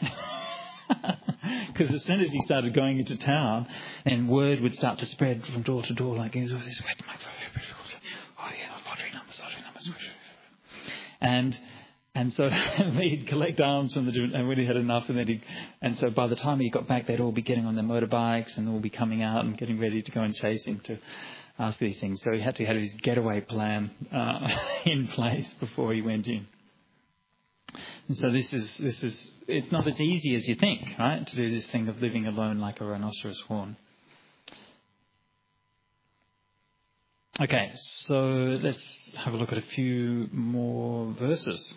Because as soon as he started going into town, then word would start to spread from door to door, like, oh, this is my oh yeah, lottery numbers, lottery numbers. And and so he'd collect alms from the and when he had enough, and then he and so by the time he got back, they'd all be getting on their motorbikes and all be coming out and getting ready to go and chase him to ask these things. So he had to have his getaway plan uh, in place before he went in. And so this is, this is, it's not as easy as you think, right, to do this thing of living alone like a rhinoceros horn. Okay, so let's have a look at a few more verses.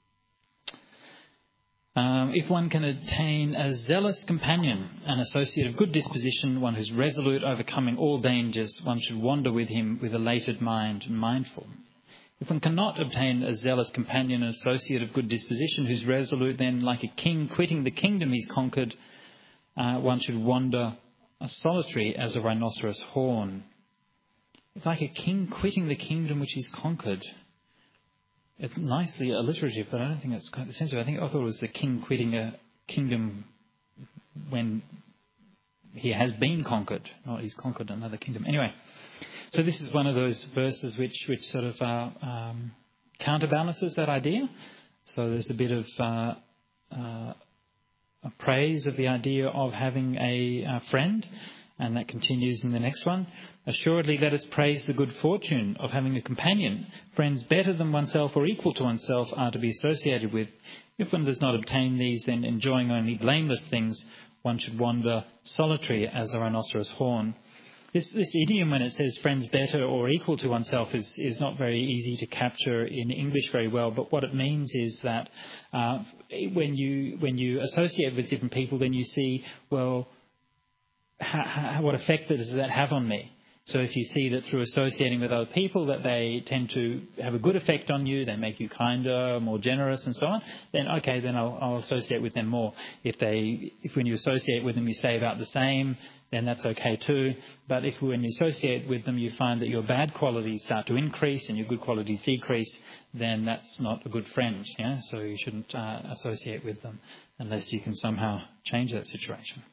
Um, if one can attain a zealous companion, an associate of good disposition, one who's resolute, overcoming all dangers, one should wander with him with elated mind and mindful. If one cannot obtain a zealous companion, an associate of good disposition, who's resolute, then like a king quitting the kingdom he's conquered, uh, one should wander solitary as a rhinoceros horn. It's like a king quitting the kingdom which he's conquered. It's nicely alliterative, but I don't think that's quite the sense of it. I think I thought it was the king quitting a kingdom when he has been conquered, not he's conquered another kingdom. Anyway, so this is one of those verses which, which sort of uh, um, counterbalances that idea. So there's a bit of uh, uh, a praise of the idea of having a, a friend, and that continues in the next one. Assuredly, let us praise the good fortune of having a companion. Friends better than oneself or equal to oneself are to be associated with. If one does not obtain these, then enjoying only blameless things, one should wander solitary as a rhinoceros horn. This, this idiom, when it says friends better or equal to oneself, is, is not very easy to capture in English very well. But what it means is that uh, when you when you associate with different people, then you see, well, how, how, what effect does that have on me? So if you see that through associating with other people that they tend to have a good effect on you, they make you kinder, more generous and so on, then okay, then I'll, I'll associate with them more. If they, if when you associate with them you stay about the same, then that's okay too. But if when you associate with them you find that your bad qualities start to increase and your good qualities decrease, then that's not a good friend. Yeah? So you shouldn't uh, associate with them unless you can somehow change that situation.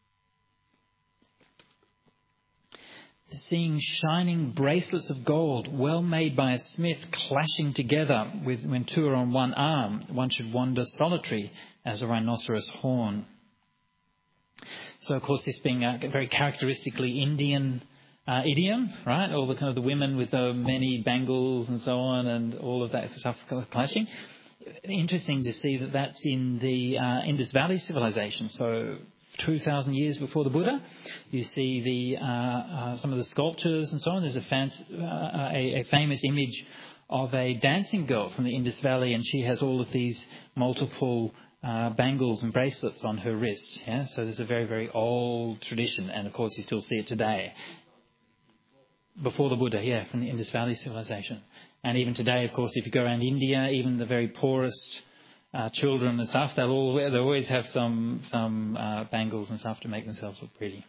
Seeing shining bracelets of gold, well made by a smith, clashing together with when two are on one arm, one should wander solitary as a rhinoceros horn. So, of course, this being a very characteristically Indian uh, idiom, right? All the kind of the women with the many bangles and so on, and all of that stuff clashing. Interesting to see that that's in the uh, Indus Valley civilization. So, two thousand years before the Buddha, you see the uh, uh, some of the sculptures and so on. There's a, fan, uh, a, a famous image of a dancing girl from the Indus Valley, and she has all of these multiple uh, bangles and bracelets on her wrists. Yeah? So there's a very, very old tradition, and of course you still see it today. Before the Buddha, yeah, from the Indus Valley civilization. And even today, of course, if you go around India, even the very poorest Uh, children and stuff, they'll all they always have some some uh, bangles and stuff to make themselves look pretty.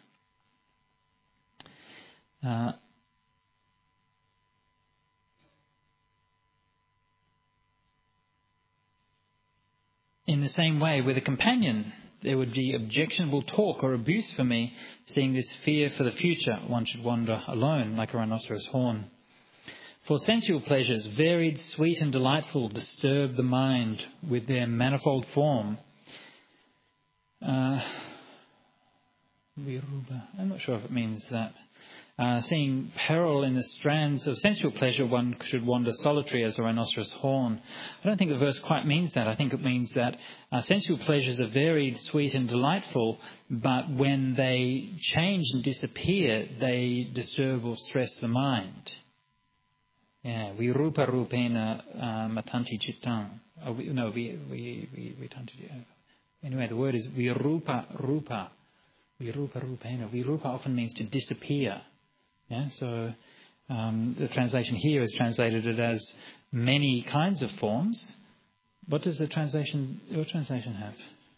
Uh, in the same way, with a companion, there would be objectionable talk or abuse for me, seeing this fear for the future. One should wander alone like a rhinoceros horn. For sensual pleasures, varied, sweet and delightful, disturb the mind with their manifold form. Uh, I'm not sure if it means that. Uh, seeing peril in the strands of sensual pleasure, one should wander solitary as a rhinoceros horn. I don't think the verse quite means that. I think it means that uh, sensual pleasures are varied, sweet and delightful, but when they change and disappear, they disturb or stress the mind. Yeah, we rupa rupena matanti chittang. Oh, we, no, we we we we tanti. Anyway, the word is virupa rupa. Virupa rupena. Virupa often means to disappear. Yeah, so um, the translation here is translated it as many kinds of forms. What does the translation? Your translation have?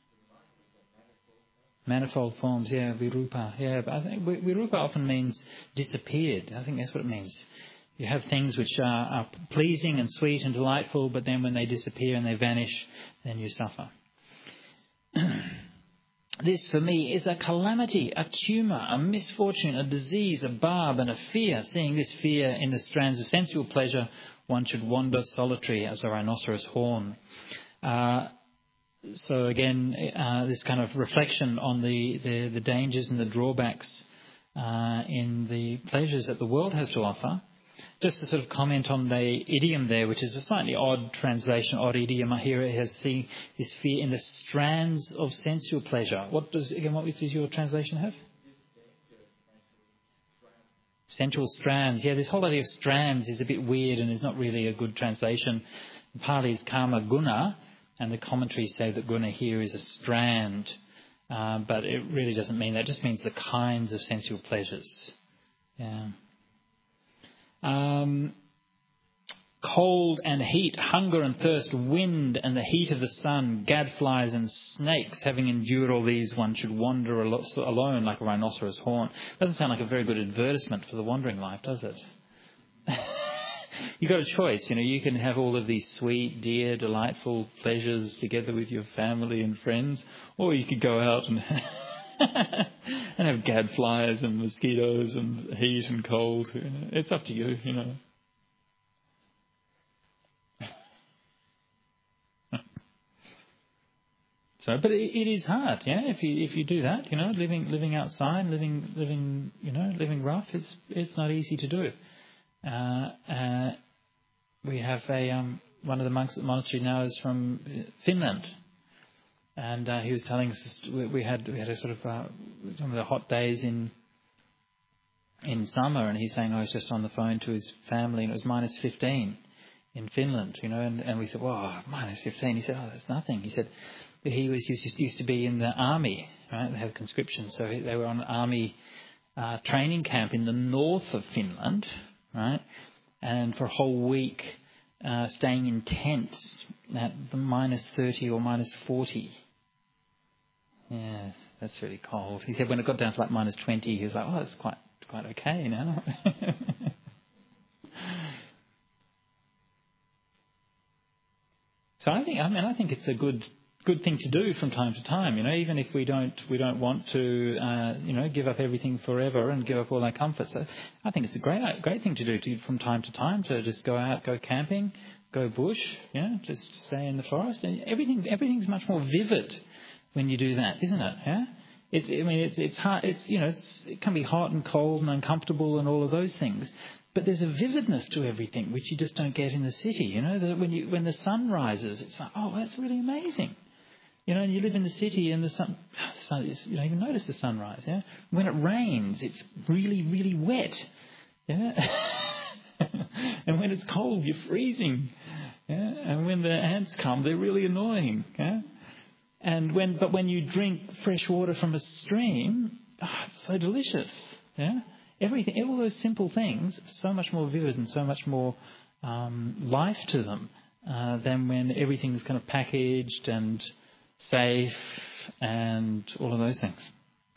Manifold forms. Yeah, virupa. Yeah, but I think virupa often means disappeared. I think that's what it means. You have things which are, are pleasing and sweet and delightful, but then when they disappear and they vanish, then you suffer. This, for me, is a calamity, a tumour, a misfortune, a disease, a barb and a fear. Seeing this fear in the strands of sensual pleasure, one should wander solitary as a rhinoceros horn. Uh, so again, uh, this kind of reflection on the, the, the dangers and the drawbacks uh, in the pleasures that the world has to offer. just to sort of comment on the idiom there, which is a slightly odd translation, odd idiom. I hear it has seen this fear in the strands of sensual pleasure. What does, again, what does your translation have? Sensual strands. Yeah, this whole idea of strands is a bit weird and is not really a good translation. Pali is karma guna, and the commentaries say that guna here is a strand, uh, but it really doesn't mean that. It just means the kinds of sensual pleasures. Yeah. Um, cold and heat, hunger and thirst, wind and the heat of the sun, gadflies and snakes. Having endured all these, one should wander alone like a rhinoceros horn. Doesn't sound like a very good advertisement for the wandering life, does it? You've got a choice, you know. You can have all of these sweet, dear, delightful pleasures together with your family and friends, or you could go out and and have gadflies and mosquitoes and heat and cold. It's up to you, you know. So, but it, it is hard, yeah. If you if you do that, you know, living living outside, living living, you know, living rough, it's it's not easy to do. Uh, uh, we have a um, one of the monks at the monastery now is from Finland. And uh, he was telling us we, we had we had a sort of uh, some of the hot days in in summer, and he's saying I was just on the phone to his family, and it was minus fifteen in Finland, you know, and, and we said, well, minus fifteen. He said, oh, that's nothing. He said he was used, used to be in the army, right? They had conscription, so they were on an army uh, training camp in the north of Finland, right? And for a whole week, uh, staying in tents at minus thirty or minus forty. Yeah, that's really cold. He said when it got down to like minus twenty, he was like, oh, that's quite quite okay now. So I think, I mean, I think it's a good good thing to do from time to time. You know, even if we don't we don't want to, uh, you know, give up everything forever and give up all our comforts. So I think it's a great great thing to do to, from time to time to just go out, go camping, go bush. Yeah, just stay in the forest, and everything everything's much more vivid when you do that, isn't it? Yeah. It's, I mean, it's it's hard. It's you know, it's, it can be hot and cold and uncomfortable and all of those things. But there's a vividness to everything which you just don't get in the city. You know, that when you when the sun rises, it's like, oh, that's really amazing. You know, and you live in the city and the sun, sun is, you don't even notice the sunrise. Yeah. When it rains, it's really really wet. Yeah. And when it's cold, you're freezing. Yeah. And when the ants come, they're really annoying. Yeah. And when, but when you drink fresh water from a stream, oh, it's so delicious. Yeah, everything, all those simple things, so much more vivid and so much more um, life to them uh, than when everything's kind of packaged and safe and all of those things.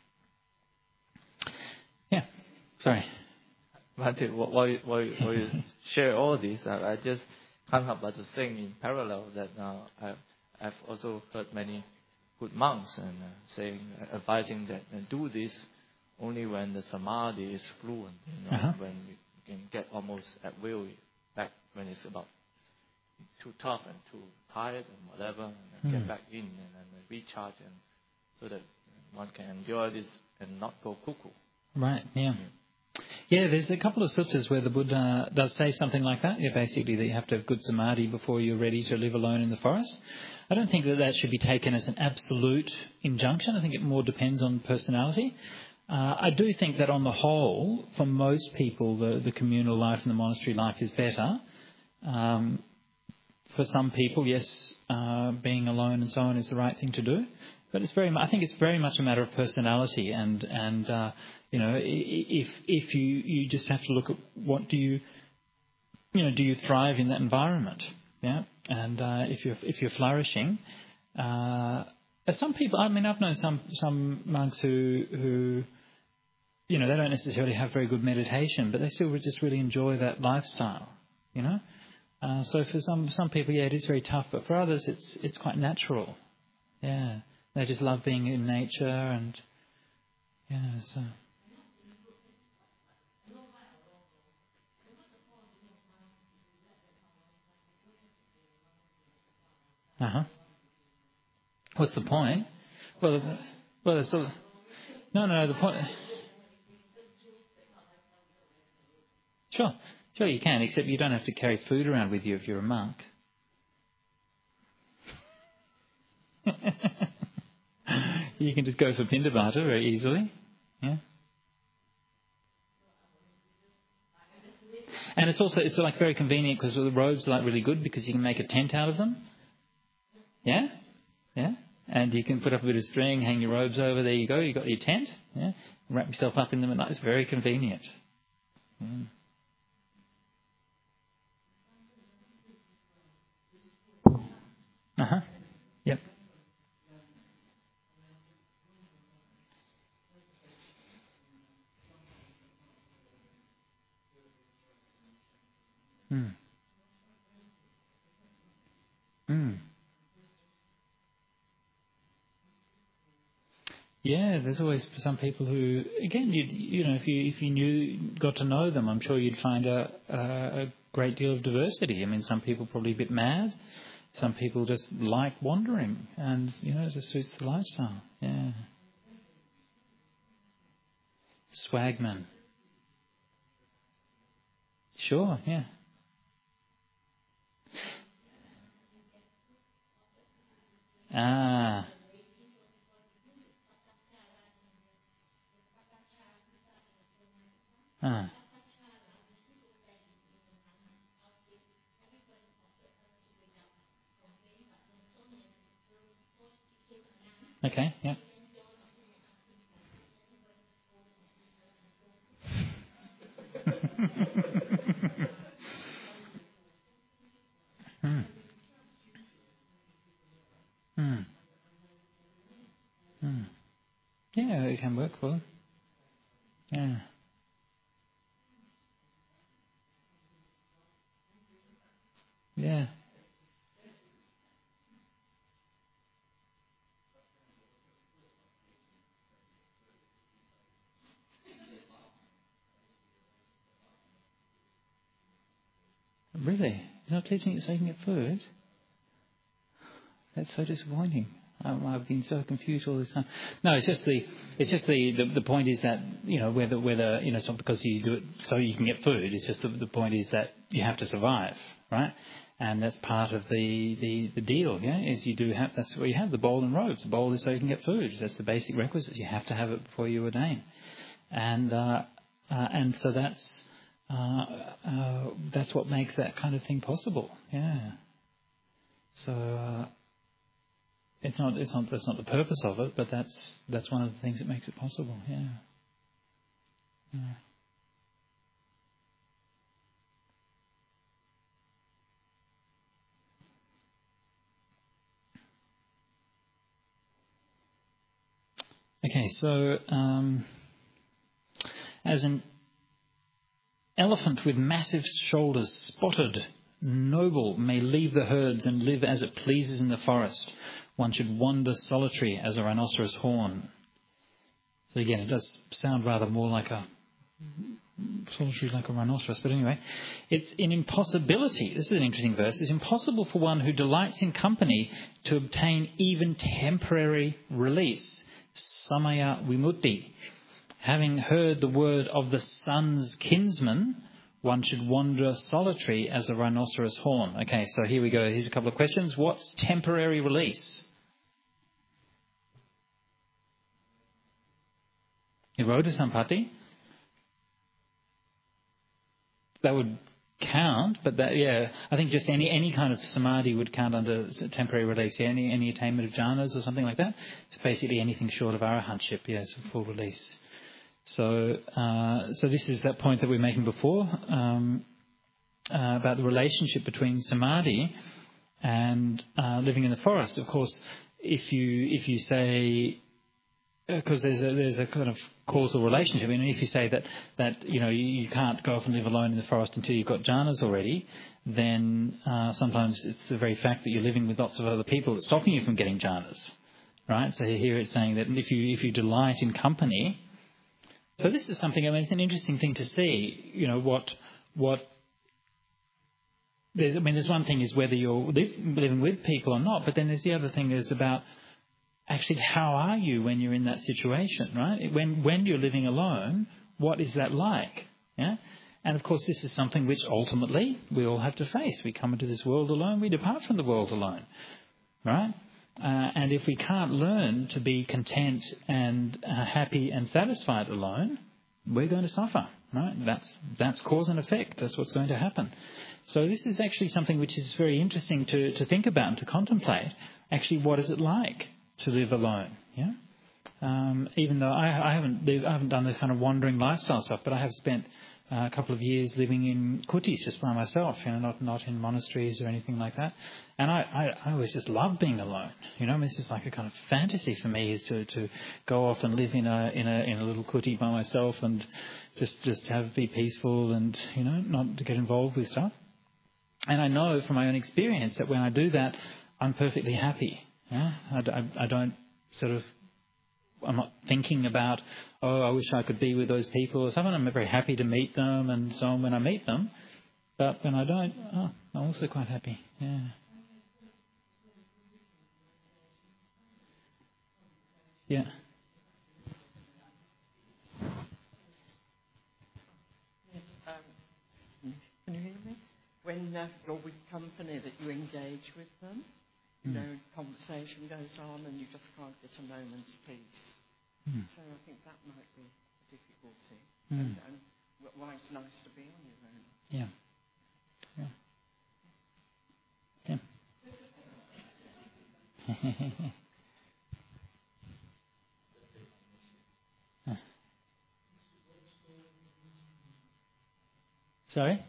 Yeah, sorry. Bhante, while you, while you, while you share all this, I, I just can't help but to think in parallel that uh, I, I've also heard many good monks and uh, saying, uh, advising that uh, do this only when the samadhi is fluent, you know, uh-huh. when you can get almost at will back when it's about too tough and too tired and whatever, and mm. get back in and, and recharge, and so that one can enjoy this and not go cuckoo. Right. Yeah. Mm. Yeah, there's a couple of suttas where the Buddha does say something like that. Yeah, basically that you have to have good samadhi before you're ready to live alone in the forest. I don't think that that should be taken as an absolute injunction. I think it more depends on personality. Uh, I do think that on the whole, for most people, the, the communal life and the monastery life is better. Um, for some people, yes, uh, being alone and so on is the right thing to do. But it's very, I think it's very much a matter of personality, and and uh, you know, if if you you just have to look at what do you, you know, do you thrive in that environment? Yeah, and uh, if you're if you're flourishing, uh, some people. I mean, I've known some some monks who who, you know, they don't necessarily have very good meditation, but they still just really enjoy that lifestyle. You know, uh, so for some some people, yeah, it is very tough, but for others, it's it's quite natural. Yeah. They just love being in nature, and yeah, so. Uh huh. What's the point? Well, well, it's still, no, no, no. The point. Sure, Sure, you can, except you don't have to carry food around with you if you're a monk. You can just go for Pindabata very easily. Yeah. And it's also, it's like very convenient because the robes are like really good because you can make a tent out of them. Yeah? Yeah? And you can put up a bit of string, hang your robes over, there you go, you've got your tent. Yeah? Wrap yourself up in them at night. It's very convenient. Mm. Uh-huh. Yep. Mm. Mm. Yeah, there's always some people who, again, you you know, if you if you knew, got to know them, I'm sure you'd find a, a a great deal of diversity. I mean, some people probably a bit mad, some people just like wandering, and you know, it just suits the lifestyle. Yeah, swagman. Sure, yeah. Ah. Ah. Okay, yeah. Hmm. Hmm. Hmm. Yeah, it can work well. Yeah. Yeah. Really? He's not teaching you so you can get food? That's so disappointing. Um, I've been so confused all this time. No, it's just the it's just the, the, the point is that, you know, whether whether you know, it's not because you do it so you can get food. It's just the, the point is that you have to survive, right? And that's part of the, the, the deal, yeah. Is you do have that's what you have, the bowl and robes. The bowl is so you can get food. That's the basic requisite. You have to have it before you ordain, and uh, uh, and so that's uh, uh, that's what makes that kind of thing possible, yeah. So. Uh, It's not. It's not. That's not the purpose of it, but that's that's one of the things that makes it possible. Yeah. yeah. Okay. So, um, as an elephant with massive shoulders, spotted, noble, may leave the herds and live as it pleases in the forest, one should wander solitary as a rhinoceros horn. So again, it does sound rather more like a solitary like a rhinoceros, but anyway, it's an impossibility. This is an interesting verse. It's impossible for one who delights in company to obtain even temporary release, samaya vimutti. Having heard the word of the sun's kinsman, one should wander solitary as a rhinoceros horn. Okay, so here we go. Here's a couple of questions. What's temporary release? Nirodha Sampatti? That would count, but that, yeah, I think just any any kind of samadhi would count under temporary release. Yeah, any any attainment of jhanas or something like that. So basically anything short of arahantship, yes, full release. So uh, so this is that point that we were making before um, uh, about the relationship between samadhi and uh, living in the forest. Of course, if you if you say, because there's a there's a kind of causal relationship. I mean, if you say that, that you know you, you can't go off and live alone in the forest until you've got jhanas already, then uh, sometimes it's the very fact that you're living with lots of other people that's stopping you from getting jhanas, right? So here it's saying that if you if you delight in company, so this is something. I mean, it's an interesting thing to see. You know what what. There's, I mean, there's one thing is whether you're live, living with people or not, but then there's the other thing is about actually, how are you when you're in that situation, right? When when you're living alone, what is that like? Yeah, And of course, this is something which ultimately we all have to face. We come into this world alone, we depart from the world alone, right? Uh, and if we can't learn to be content and uh, happy and satisfied alone, we're going to suffer, right? That's that's cause and effect. That's what's going to happen. So this is actually something which is very interesting to, to think about and to contemplate. Actually, what is it like to live alone? Yeah. Um, even though I, I haven't lived, I haven't done this kind of wandering lifestyle stuff, but I have spent uh, a couple of years living in kutis just by myself, you know, not not in monasteries or anything like that. And I, I, I always just love being alone. You know, I mean, it's just like a kind of fantasy for me is to, to go off and live in a in a in a little kuti by myself and just just have be peaceful and, you know, not to get involved with stuff. And I know from my own experience that when I do that, I'm perfectly happy. Yeah? I, I, I don't sort of, I'm not thinking about, oh, I wish I could be with those people or something. I'm very happy to meet them and so on when I meet them. But when I don't, oh, I'm also quite happy. Yeah. Yeah. Yes, um, can you hear me? When uh, you're with company that you engage with them, you mm. know, conversation goes on and you just can't get a moment's peace. Mm. So I think that might be a difficulty. Mm. And, and why it's nice to be on your own. Yeah. Yeah. Sorry?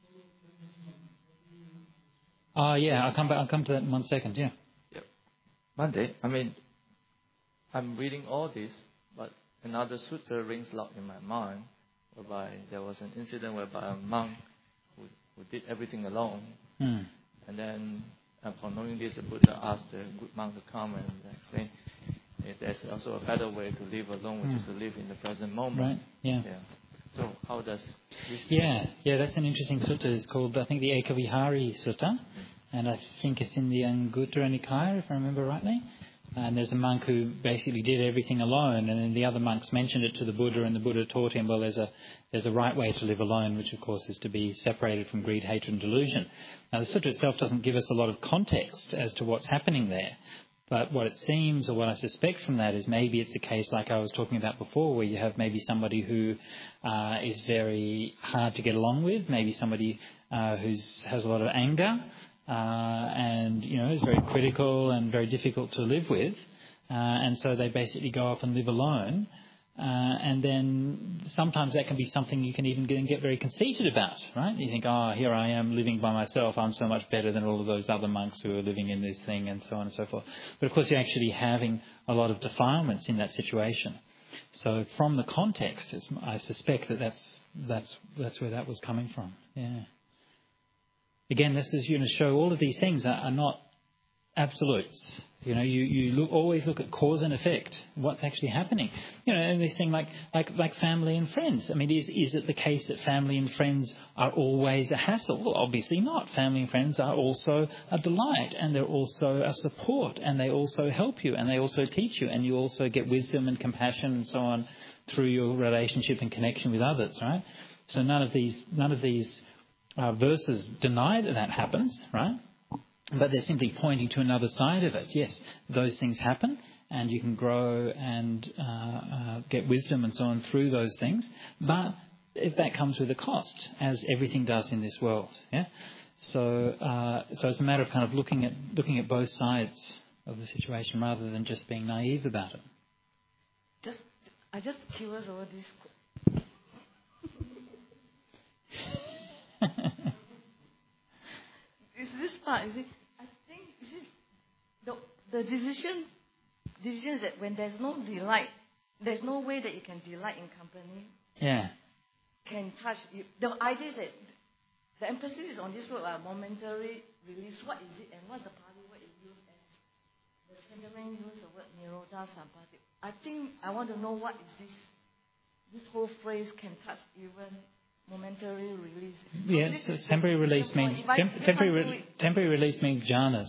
Oh, yeah, I'll come back. I'll come to that in one second, yeah. Yep. Monday, I mean, I'm reading all this, but another sutta rings loud in my mind, whereby there was an incident whereby a monk who, who did everything alone. Mm. And then, upon knowing this, the Buddha asked the good monk to come and explain if there's also a better way to live alone, which mm. is to live in the present moment. Right, yeah. yeah. So how does this... Yeah, yeah, that's an interesting sutta. It's called, I think, the Ekavihari Sutta. Mm. And I think it's in the Anguttara Nikaya, if I remember rightly. And there's a monk who basically did everything alone, and then the other monks mentioned it to the Buddha, and the Buddha taught him, well, there's a there's a right way to live alone, which of course is to be separated from greed, hatred and delusion. Now the sutta itself doesn't give us a lot of context as to what's happening there, but what it seems, or what I suspect from that, is maybe it's a case like I was talking about before, where you have maybe somebody who uh, is very hard to get along with, maybe somebody uh, who has a lot of anger, Uh, and, you know, is very critical and very difficult to live with. Uh, and so they basically go off and live alone. Uh, and then sometimes that can be something you can even get, get very conceited about, right? You think, oh, here I am living by myself. I'm so much better than all of those other monks who are living in this thing, and so on and so forth. But, of course, you're actually having a lot of defilements in that situation. So from the context, it's, I suspect that that's, that's, that's where that was coming from. Yeah. Again, this is, you know, show all of these things are, are not absolutes. You know, you, you look, always look at cause and effect, what's actually happening. You know, and this thing like, like, like family and friends. I mean, is, is it the case that family and friends are always a hassle? Well, obviously not. Family and friends are also a delight, and they're also a support, and they also help you, and they also teach you, and you also get wisdom and compassion and so on through your relationship and connection with others, right? So none of these, none of these Uh, verses deny that that happens, right? But they're simply pointing to another side of it. Yes, those things happen, and you can grow and uh, uh, get wisdom and so on through those things. But if that comes with a cost, as everything does in this world, yeah. So, uh, so it's a matter of kind of looking at looking at both sides of the situation rather than just being naive about it. Just, I just curious over this. Is this part, is it? I think, is it the, the decision, decisions that when there's no delight, there's no way that you can delight in company. Yeah. Can touch you. The idea is that the emphasis is on this word, uh, momentary release. What is it, and what's the Pali word it used? And the Shandaman used the word Nirodha Sampati. I think I want to know what is this. This whole phrase can touch even momentary release. Yes, so temporary release means temp- temporary re- temporary release means jhanas.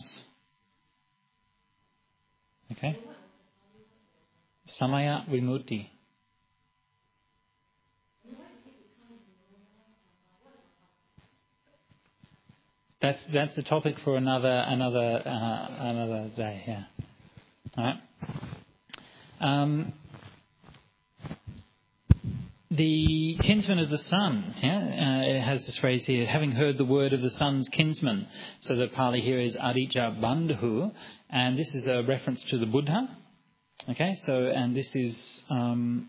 Okay. Samaya vimutti. that's that's the topic for another another uh, another day. Yeah. All right. Um, the kinsman of the sun, yeah, uh, it has this phrase here, having heard the word of the sun's kinsman. So the Pali here is Aditya Bandhu, and this is a reference to the Buddha. Okay, so, and this is um,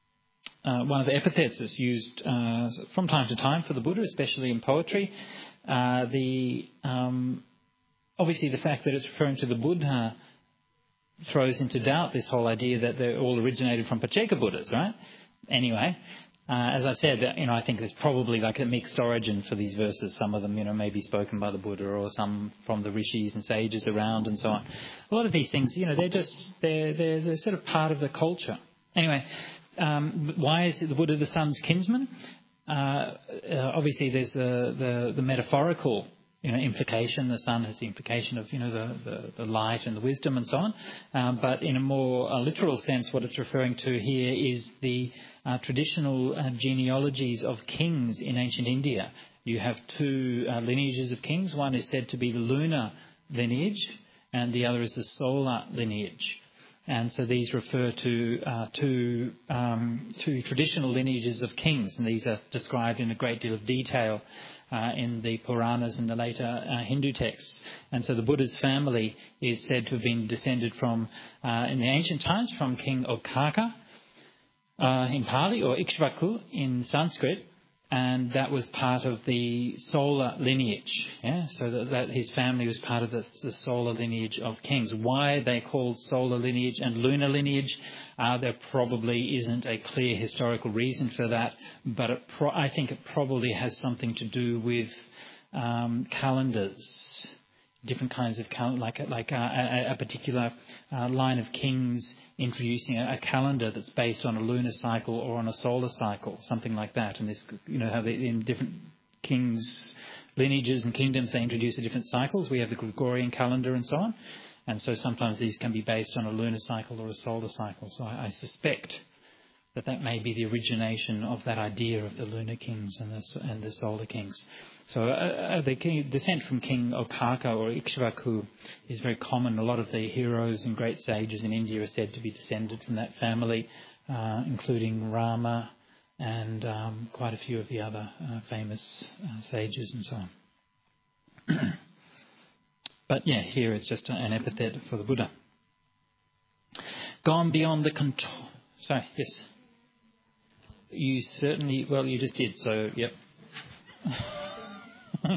uh, one of the epithets that's used uh, from time to time for the Buddha, especially in poetry. Uh, the um, obviously the fact that it's referring to the Buddha throws into doubt this whole idea that they're all originated from Pacceka Buddhas, right? Anyway, uh, as I said, you know, I think there's probably like a mixed origin for these verses. Some of them, you know, may be spoken by the Buddha, or some from the rishis and sages around, and so on. A lot of these things, you know, they're just they're they're, they're sort of part of the culture. Anyway, um, why is the Buddha the sun's kinsman? Uh, uh, obviously, there's the, the the metaphorical, you know, implication. The sun has the implication of, you know, the, the, the light and the wisdom and so on. Um, but in a more uh, literal sense, what it's referring to here is the uh, traditional uh, genealogies of kings in ancient India. You have two uh, lineages of kings. One is said to be the lunar lineage, and the other is the solar lineage. And so these refer to uh, two, um, two traditional lineages of kings, and these are described in a great deal of detail Uh, in the Puranas and the later uh, Hindu texts. And so the Buddha's family is said to have been descended from, uh, in the ancient times, from King Okaka uh, in Pali, or Ikshvaku in Sanskrit, and that was part of the solar lineage. Yeah, so that, that his family was part of the, the solar lineage of kings. Why they called solar lineage and lunar lineage, uh, there probably isn't a clear historical reason for that, but it pro- I think it probably has something to do with um, calendars, different kinds of cal- like like uh, a, a particular uh, line of kings introducing a, a calendar that's based on a lunar cycle or on a solar cycle, something like that. And this, you know, how they, in different kings' lineages and kingdoms, they introduce the different cycles. We have the Gregorian calendar and so on. And so sometimes these can be based on a lunar cycle or a solar cycle. So I, I suspect that that may be the origination of that idea of the lunar kings and the, and the solar kings. So uh, the king, descent from King Okaka or Ikshvaku is very common. A lot of the heroes and great sages in India are said to be descended from that family, uh, including Rama and um, quite a few of the other uh, famous uh, sages and so on. But yeah, here it's just an epithet for the Buddha. Gone beyond the control. Sorry, yes. You certainly, well, you just did, so, yep. uh,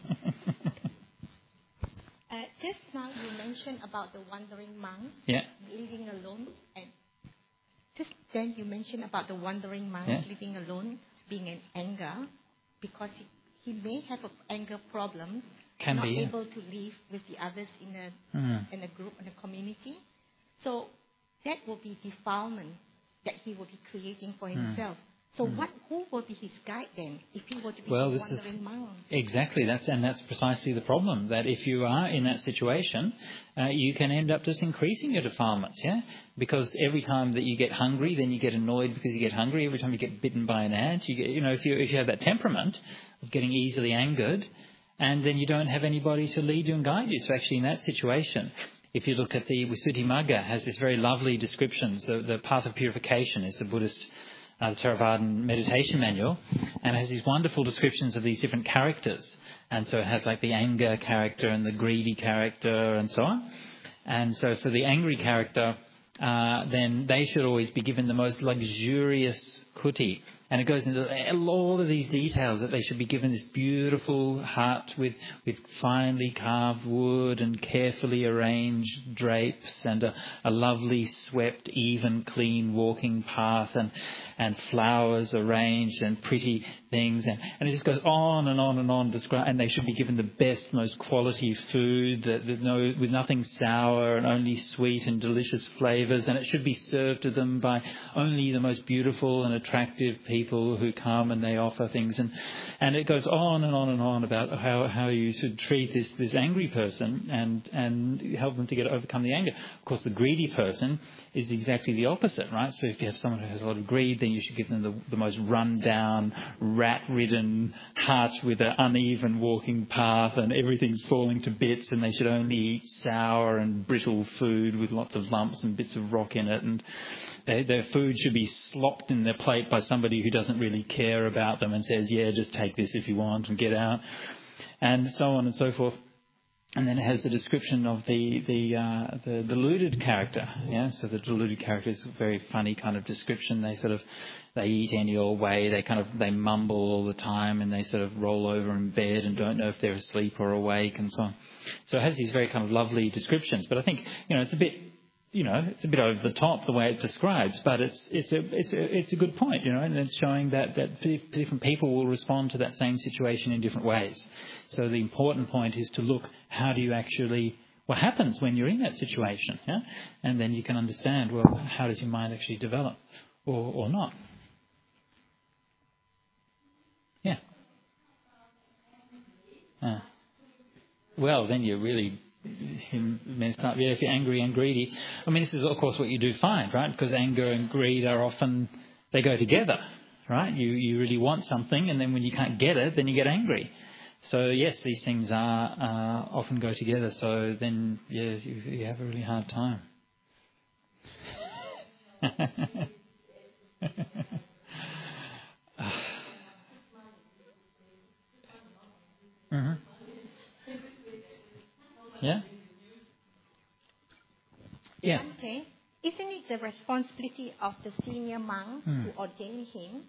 just now you mentioned about the wandering monk yeah. living alone. And just then you mentioned about the wandering monk yeah. living alone, being in anger, because he, he may have an anger problem, Can not be, yeah. able to live with the others in a, mm. in a group, in a community. So that will be defilement that he will be creating for himself. Mm. So mm. what? Who will be his guide then, if he were to be well, a this wandering is, monk? Exactly, that's and that's precisely the problem. That if you are in that situation, uh, you can end up just increasing your defilements. Yeah, because every time that you get hungry, then you get annoyed because you get hungry. Every time you get bitten by an ant, you get, you know, if you if you have that temperament of getting easily angered, and then you don't have anybody to lead you and guide you. So actually, in that situation, if you look at the Visuddhimagga, has this very lovely descriptions. The, the path of purification is the Buddhist, uh, the Theravadan meditation manual, and it has these wonderful descriptions of these different characters. And so it has like the anger character and the greedy character and so on. And so for the angry character, uh, then they should always be given the most luxurious kuti. And it goes into all of these details that they should be given this beautiful hut with, with finely carved wood and carefully arranged drapes and a, a lovely swept, even, clean walking path and, and flowers arranged and pretty things. And, and it just goes on and on and on. Describe, and they should be given the best, most quality food that, that no, with nothing sour and only sweet and delicious flavours. And it should be served to them by only the most beautiful and attractive people. People who come and they offer things, and and it goes on and on and on about how, how you should treat this, this angry person and and help them to get overcome the anger. Of course, the greedy person is exactly the opposite, right? So if you have someone who has a lot of greed, then you should give them the, the most run down, rat-ridden hut with an uneven walking path and everything's falling to bits, and they should only eat sour and brittle food with lots of lumps and bits of rock in it, and they, their food should be slopped in their plate by somebody who doesn't really care about them and says, yeah, just take this if you want and get out, and so on and so forth. And then it has the description of the the, uh, the deluded character. Yeah, so the deluded character is a very funny kind of description. They sort of they eat any old way. They kind of they mumble all the time, and they sort of roll over in bed and don't know if they're asleep or awake, and so on. So it has these very kind of lovely descriptions. But I think you know it's a bit you know it's a bit over the top the way it describes, but it's it's a it's a it's a good point, you know, and it's showing that that different people will respond to that same situation in different ways. So the important point is to look, how do you actually, what happens when you're in that situation? Yeah? And then you can understand, well, how does your mind actually develop or, or not? Yeah. Uh, well, then you're really messed up. Yeah, if you're angry and greedy. I mean, this is, of course, what you do find, right? Because anger and greed are often, they go together, right? You, you really want something, and then when you can't get it, then you get angry. So yes, these things are uh, often go together. So then, yeah, you, you have a really hard time. mm-hmm. Yeah. Yeah. Okay. Isn't it the responsibility of the senior monk mm. who ordained him,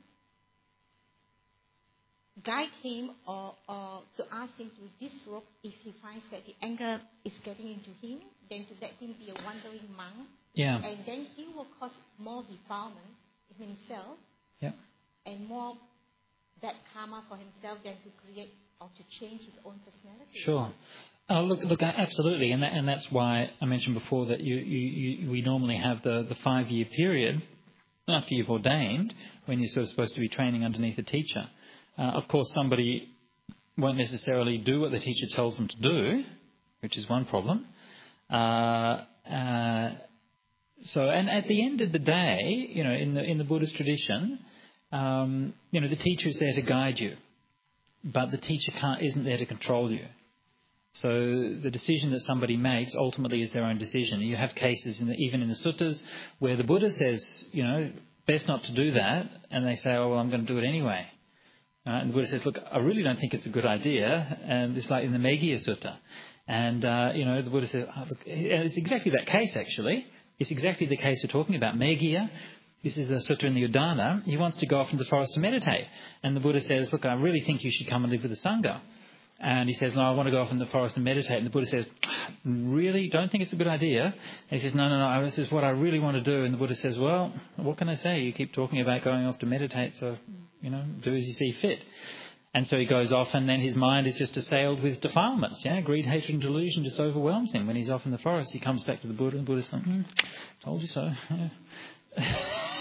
guide him, or, or to ask him to disrobe if he finds that the anger is getting into him, then to let him be a wandering monk, yeah. and then he will cause more defilement in himself, yeah. and more bad karma for himself than to create or to change his own personality. Sure. Oh, look, look, absolutely, and that, and that's why I mentioned before that you, you, you we normally have the, the five-year period after you've ordained when you're sort of supposed to be training underneath a teacher. Uh, of course, somebody won't necessarily do what the teacher tells them to do, which is one problem. Uh, uh, so, and at the end of the day, you know, in the in the Buddhist tradition, um, you know, the teacher is there to guide you, but the teacher can't isn't there to control you. So the decision that somebody makes ultimately is their own decision. You have cases in the, even in the suttas where the Buddha says, you know, best not to do that, and they say, oh, well, I'm going to do it anyway. Uh, and the Buddha says, look, I really don't think it's a good idea. And it's like in the Meghiya Sutta. And, uh, you know, the Buddha says, oh, look, and it's exactly that case, actually. It's exactly the case we're talking about. Meghiya, this is a sutta in the Udana. He wants to go off into the forest to meditate. And the Buddha says, look, I really think you should come and live with the Sangha. And he says, no, I want to go off in the forest and meditate. And the Buddha says, really? Don't think it's a good idea? And he says, no, no, no, this is what I really want to do. And the Buddha says, well, what can I say? You keep talking about going off to meditate, so, you know, do as you see fit. And so he goes off, and then his mind is just assailed with defilements. Yeah, greed, hatred and delusion just overwhelms him. When he's off in the forest, he comes back to the Buddha, and the Buddha's like, mm, told you so. Yeah.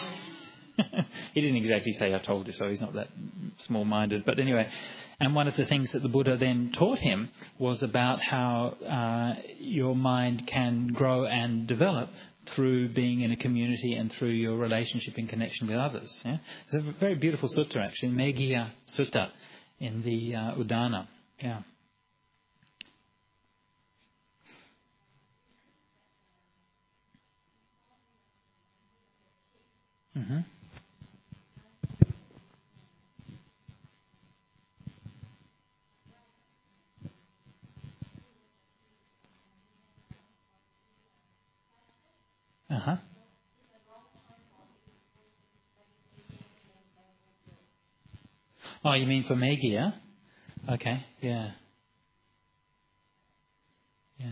He didn't exactly say, I told you so. He's not that small-minded. But anyway, and one of the things that the Buddha then taught him was about how uh, your mind can grow and develop through being in a community and through your relationship and connection with others. Yeah? It's a very beautiful sutta, actually, Meghiya Sutta in the uh, Udana. Yeah. Mm-hmm. Uh-huh. Oh, you mean for Meghiya? Okay, yeah. Yeah.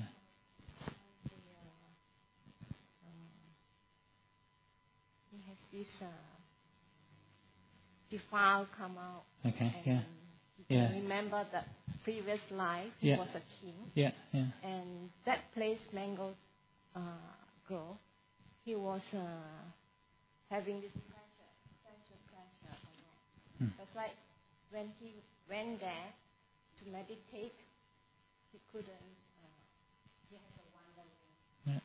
He has this uh, defile come out. Okay, and yeah. He can Yeah. remember that previous life he Yeah. was a king. Yeah, yeah. And that place, Mango uh, Grove, he was uh, having this pressure, pressure, pressure. Hmm. That's why when he went there to meditate, he couldn't, uh, he had a wandering. Yeah.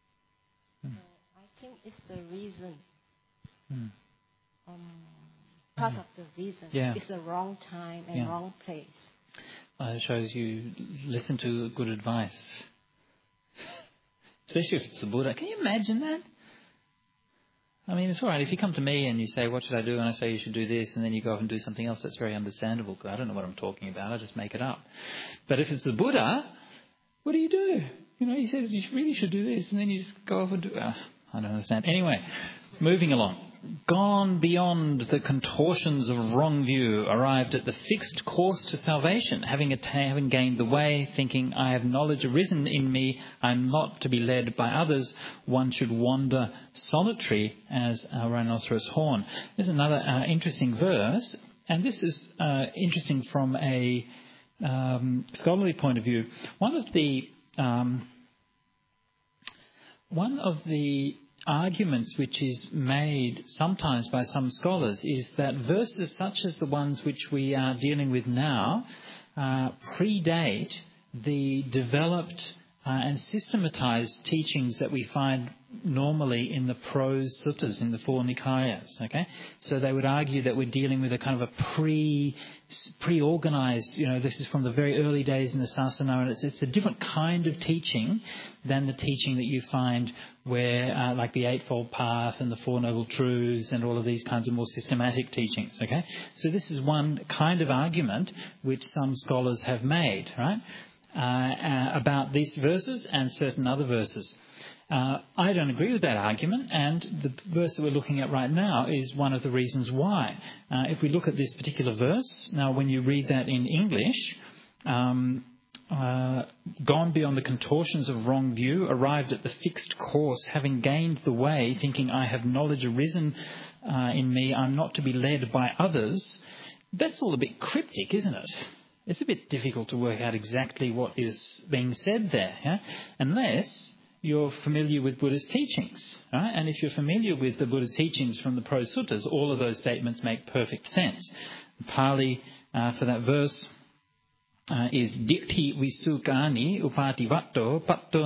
Hmm. So I think it's the reason. Hmm. Um, part of the reason. Yeah. It's the wrong time and Yeah. wrong place. Well, it shows you listen to good advice. Especially if it's the Buddha. Can you imagine that? I mean, it's all right. If you come to me and you say, what should I do? And I say you should do this, and then you go off and do something else, that's very understandable, because I don't know what I'm talking about. I just make it up. But if it's the Buddha, what do you do? You know, he says you really should do this, and then you just go off and do... Uh, I don't understand. Anyway, moving along. Gone beyond the contortions of wrong view, arrived at the fixed course to salvation, having, atta- having gained the way, thinking, I have knowledge arisen in me, I am not to be led by others, one should wander solitary as a rhinoceros horn. There's another uh, interesting verse, and this is uh, interesting from a um, scholarly point of view. One of the... Um, one of the arguments which is made sometimes by some scholars is that verses such as the ones which we are dealing with now uh, predate the developed uh, and systematized teachings that we find normally in the prose suttas, in the four Nikayas. Okay, so they would argue that we're dealing with a kind of a pre pre-organized, you know, this is from the very early days in the Sasana, and it's, it's a different kind of teaching than the teaching that you find where, uh, like the Eightfold Path and the Four Noble Truths and all of these kinds of more systematic teachings. Okay, so this is one kind of argument which some scholars have made, right, uh, uh, about these verses and certain other verses. Uh, I don't agree with that argument, and the verse that we're looking at right now is one of the reasons why. Uh, if we look at this particular verse, now when you read that in English, um, uh, gone beyond the contortions of wrong view, arrived at the fixed course, having gained the way, thinking I have knowledge arisen uh, in me, I'm not to be led by others. That's all a bit cryptic, isn't it? It's a bit difficult to work out exactly what is being said there, yeah? Unless you're familiar with Buddha's teachings, right? And if you're familiar with the Buddha's teachings from the Prose Suttas, all of those statements make perfect sense. The Pali uh, for that verse uh, is Ditti Visukani Upativatto Patto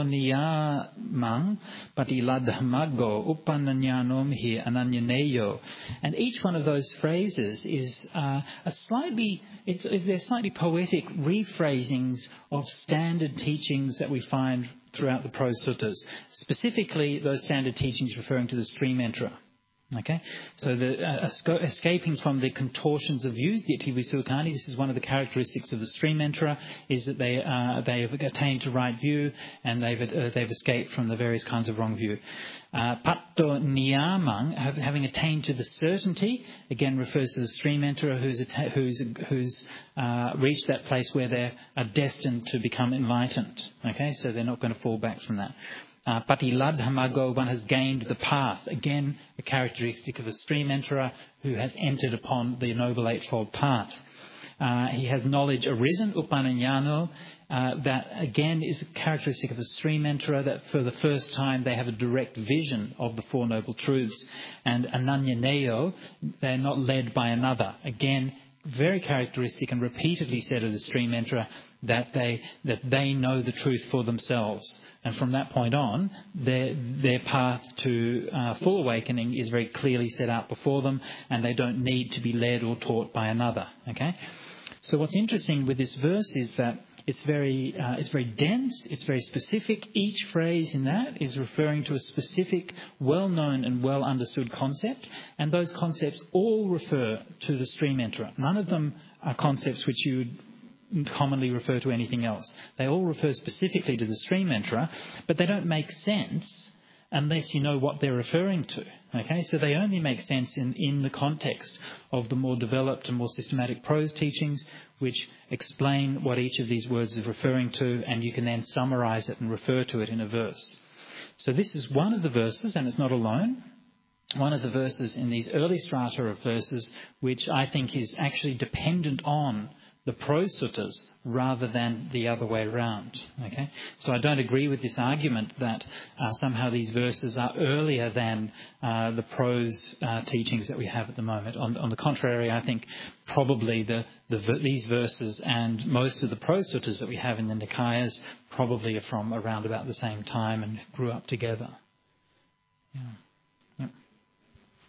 Niyamang Patiladhamaggo Upananyanom Hi Ananyaneyo. And each one of those phrases is uh, a slightly, it's, they're slightly poetic rephrasings of standard teachings that we find throughout the Prose Suttas, specifically those standard teachings referring to the stream enterer. Okay, so the uh, esca- escaping from the contortions of views, Ditti Visukani, this is one of the characteristics of the stream enterer, is that they uh, they have attained to right view and they've uh, they've escaped from the various kinds of wrong view. Uh, Patto Niyamang, have, having attained to the certainty, again refers to the stream enterer who's atta- who's who's uh, reached that place where they are destined to become enlightened. Okay, so they're not going to fall back from that. Uh, Patiladhamago, one has gained the path. Again, a characteristic of a stream enterer who has entered upon the Noble Eightfold Path. Uh, he has knowledge arisen, Upananyano. Uh, that again is a characteristic of a stream enterer, that for the first time they have a direct vision of the Four Noble Truths. And Ananyaneo, they're not led by another. Again, very characteristic and repeatedly said of the stream enterer that they that they know the truth for themselves. And from that point on, their their path to uh, full awakening is very clearly set out before them, and they don't need to be led or taught by another. Okay. So what's interesting with this verse is that it's very uh, it's very dense, it's very specific. Each phrase in that is referring to a specific, well-known and well-understood concept, and those concepts all refer to the stream enterer. None of them are concepts which you would commonly refer to anything else. They all refer specifically to the stream enterer, but they don't make sense unless you know what they're referring to. Okay, so they only make sense in, in the context of the more developed and more systematic prose teachings, which explain what each of these words is referring to, and you can then summarize it and refer to it in a verse. So this is one of the verses, and it's not alone. One of the verses in these early strata of verses, which I think is actually dependent on the Prose Suttas rather than the other way around. Okay, so I don't agree with this argument that uh, somehow these verses are earlier than uh, the prose uh, teachings that we have at the moment. On, on the contrary, I think probably the, the these verses and most of the Prose Suttas that we have in the Nikayas probably are from around about the same time and grew up together. Yeah. Yeah.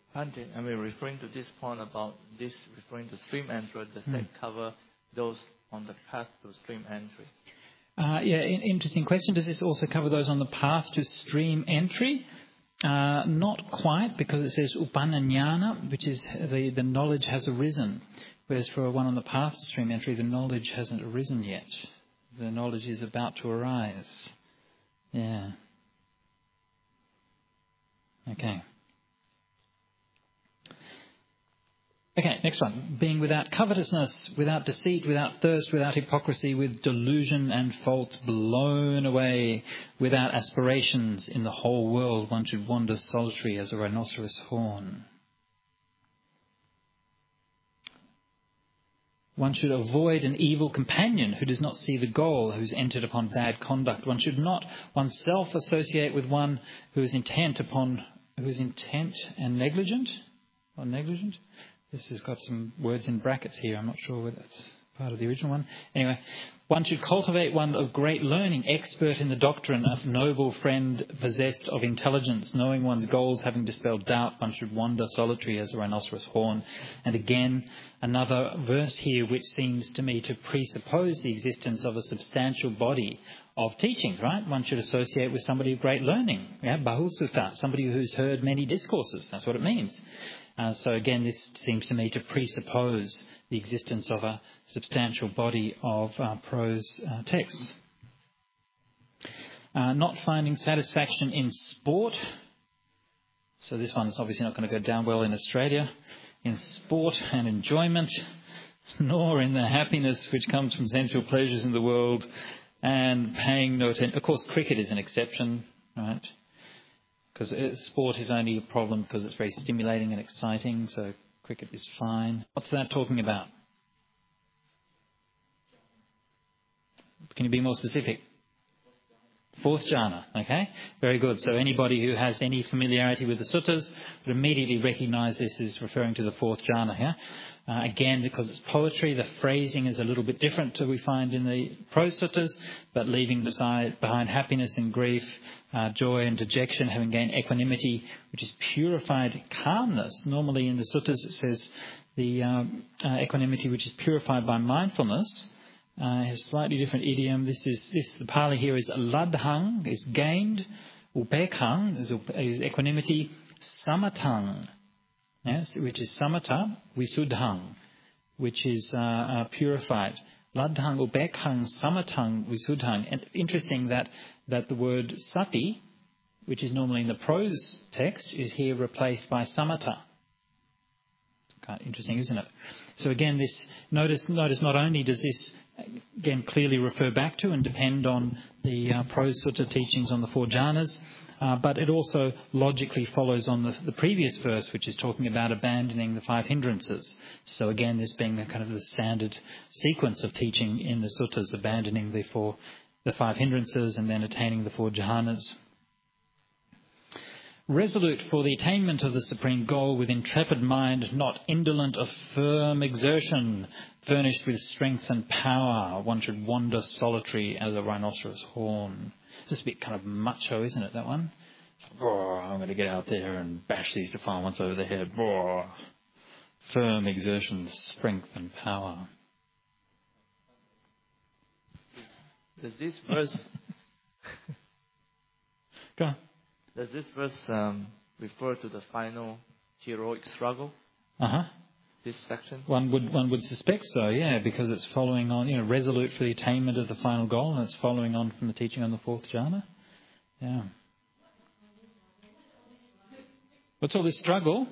Bhante, I mean, referring to this point about this, referring to stream entry, does Mm. that cover those on the path to stream entry? Uh, yeah, in, interesting question. Does this also cover those on the path to stream entry? Uh, not quite, because it says upananyana, which is the, the knowledge has arisen. Whereas for one on the path to stream entry, the knowledge hasn't arisen yet. The knowledge is about to arise. Yeah. Okay. Okay, next one. Being without covetousness, without deceit, without thirst, without hypocrisy, with delusion and fault blown away, without aspirations in the whole world, one should wander solitary as a rhinoceros horn. One should avoid an evil companion who does not see the goal, who's entered upon bad conduct. One should not oneself associate with one who is intent upon, who is intent and negligent, or negligent. This has got some words in brackets here. I'm not sure whether that's part of the original one. Anyway, one should cultivate one of great learning, expert in the doctrine, a noble friend possessed of intelligence, knowing one's goals, having dispelled doubt. One should wander solitary as a rhinoceros horn. And again, another verse here which seems to me to presuppose the existence of a substantial body of teachings, right? One should associate with somebody of great learning. Yeah, Bahusutta, somebody who's heard many discourses. That's what it means. Uh, so again, this seems to me to presuppose the existence of a substantial body of uh, prose uh, texts. Uh, not finding satisfaction in sport. So this one is obviously not going to go down well in Australia. In sport and enjoyment, nor in the happiness which comes from sensual pleasures in the world, and paying no attention. Of course, cricket is an exception, right? Because sport is only a problem because it's very stimulating and exciting, so cricket is fine. What's that talking about? Can you be more specific? Fourth jhana, okay? Very good. So anybody who has any familiarity with the suttas would immediately recognise this is referring to the fourth jhana here. Uh, again, because it's poetry, the phrasing is a little bit different to what we find in the prose suttas, but leaving beside, behind happiness and grief, uh, joy and dejection, having gained equanimity, which is purified calmness. Normally in the suttas it says the um, uh, equanimity which is purified by mindfulness. Uh, has slightly different idiom. This is this the Pali here is ladhang, is gained. Upekhang is, is equanimity. Samatang, yes, which is samatha. Visuddhang, which is uh, uh, purified. Ladhang, upekhang, samatang, visuddhang. And interesting that that the word sati, which is normally in the prose text, is here replaced by samatha. Quite interesting, isn't it? So again, this notice notice not only does this again clearly refer back to and depend on the uh, prose sutta teachings on the four jhanas, uh, but it also logically follows on the, the previous verse, which is talking about abandoning the five hindrances. So again, this being the kind of the standard sequence of teaching in the suttas, abandoning the four, the five hindrances and then attaining the four jhanas. Resolute for the attainment of the supreme goal with intrepid mind, not indolent of firm exertion, furnished with strength and power, one should wander solitary as a rhinoceros horn. It's a bit kind of macho, isn't it, that one? It's like, roar, I'm going to get out there and bash these defilements over the head. Roar. Firm exertion, strength and power. Does this verse... Go on. Does this verse um, refer to the final heroic struggle? Uh-huh. This section? One would one would suspect so, yeah, because it's following on, you know, resolute for the attainment of the final goal, and it's following on from the teaching on the fourth jhana. Yeah. What's all this struggle?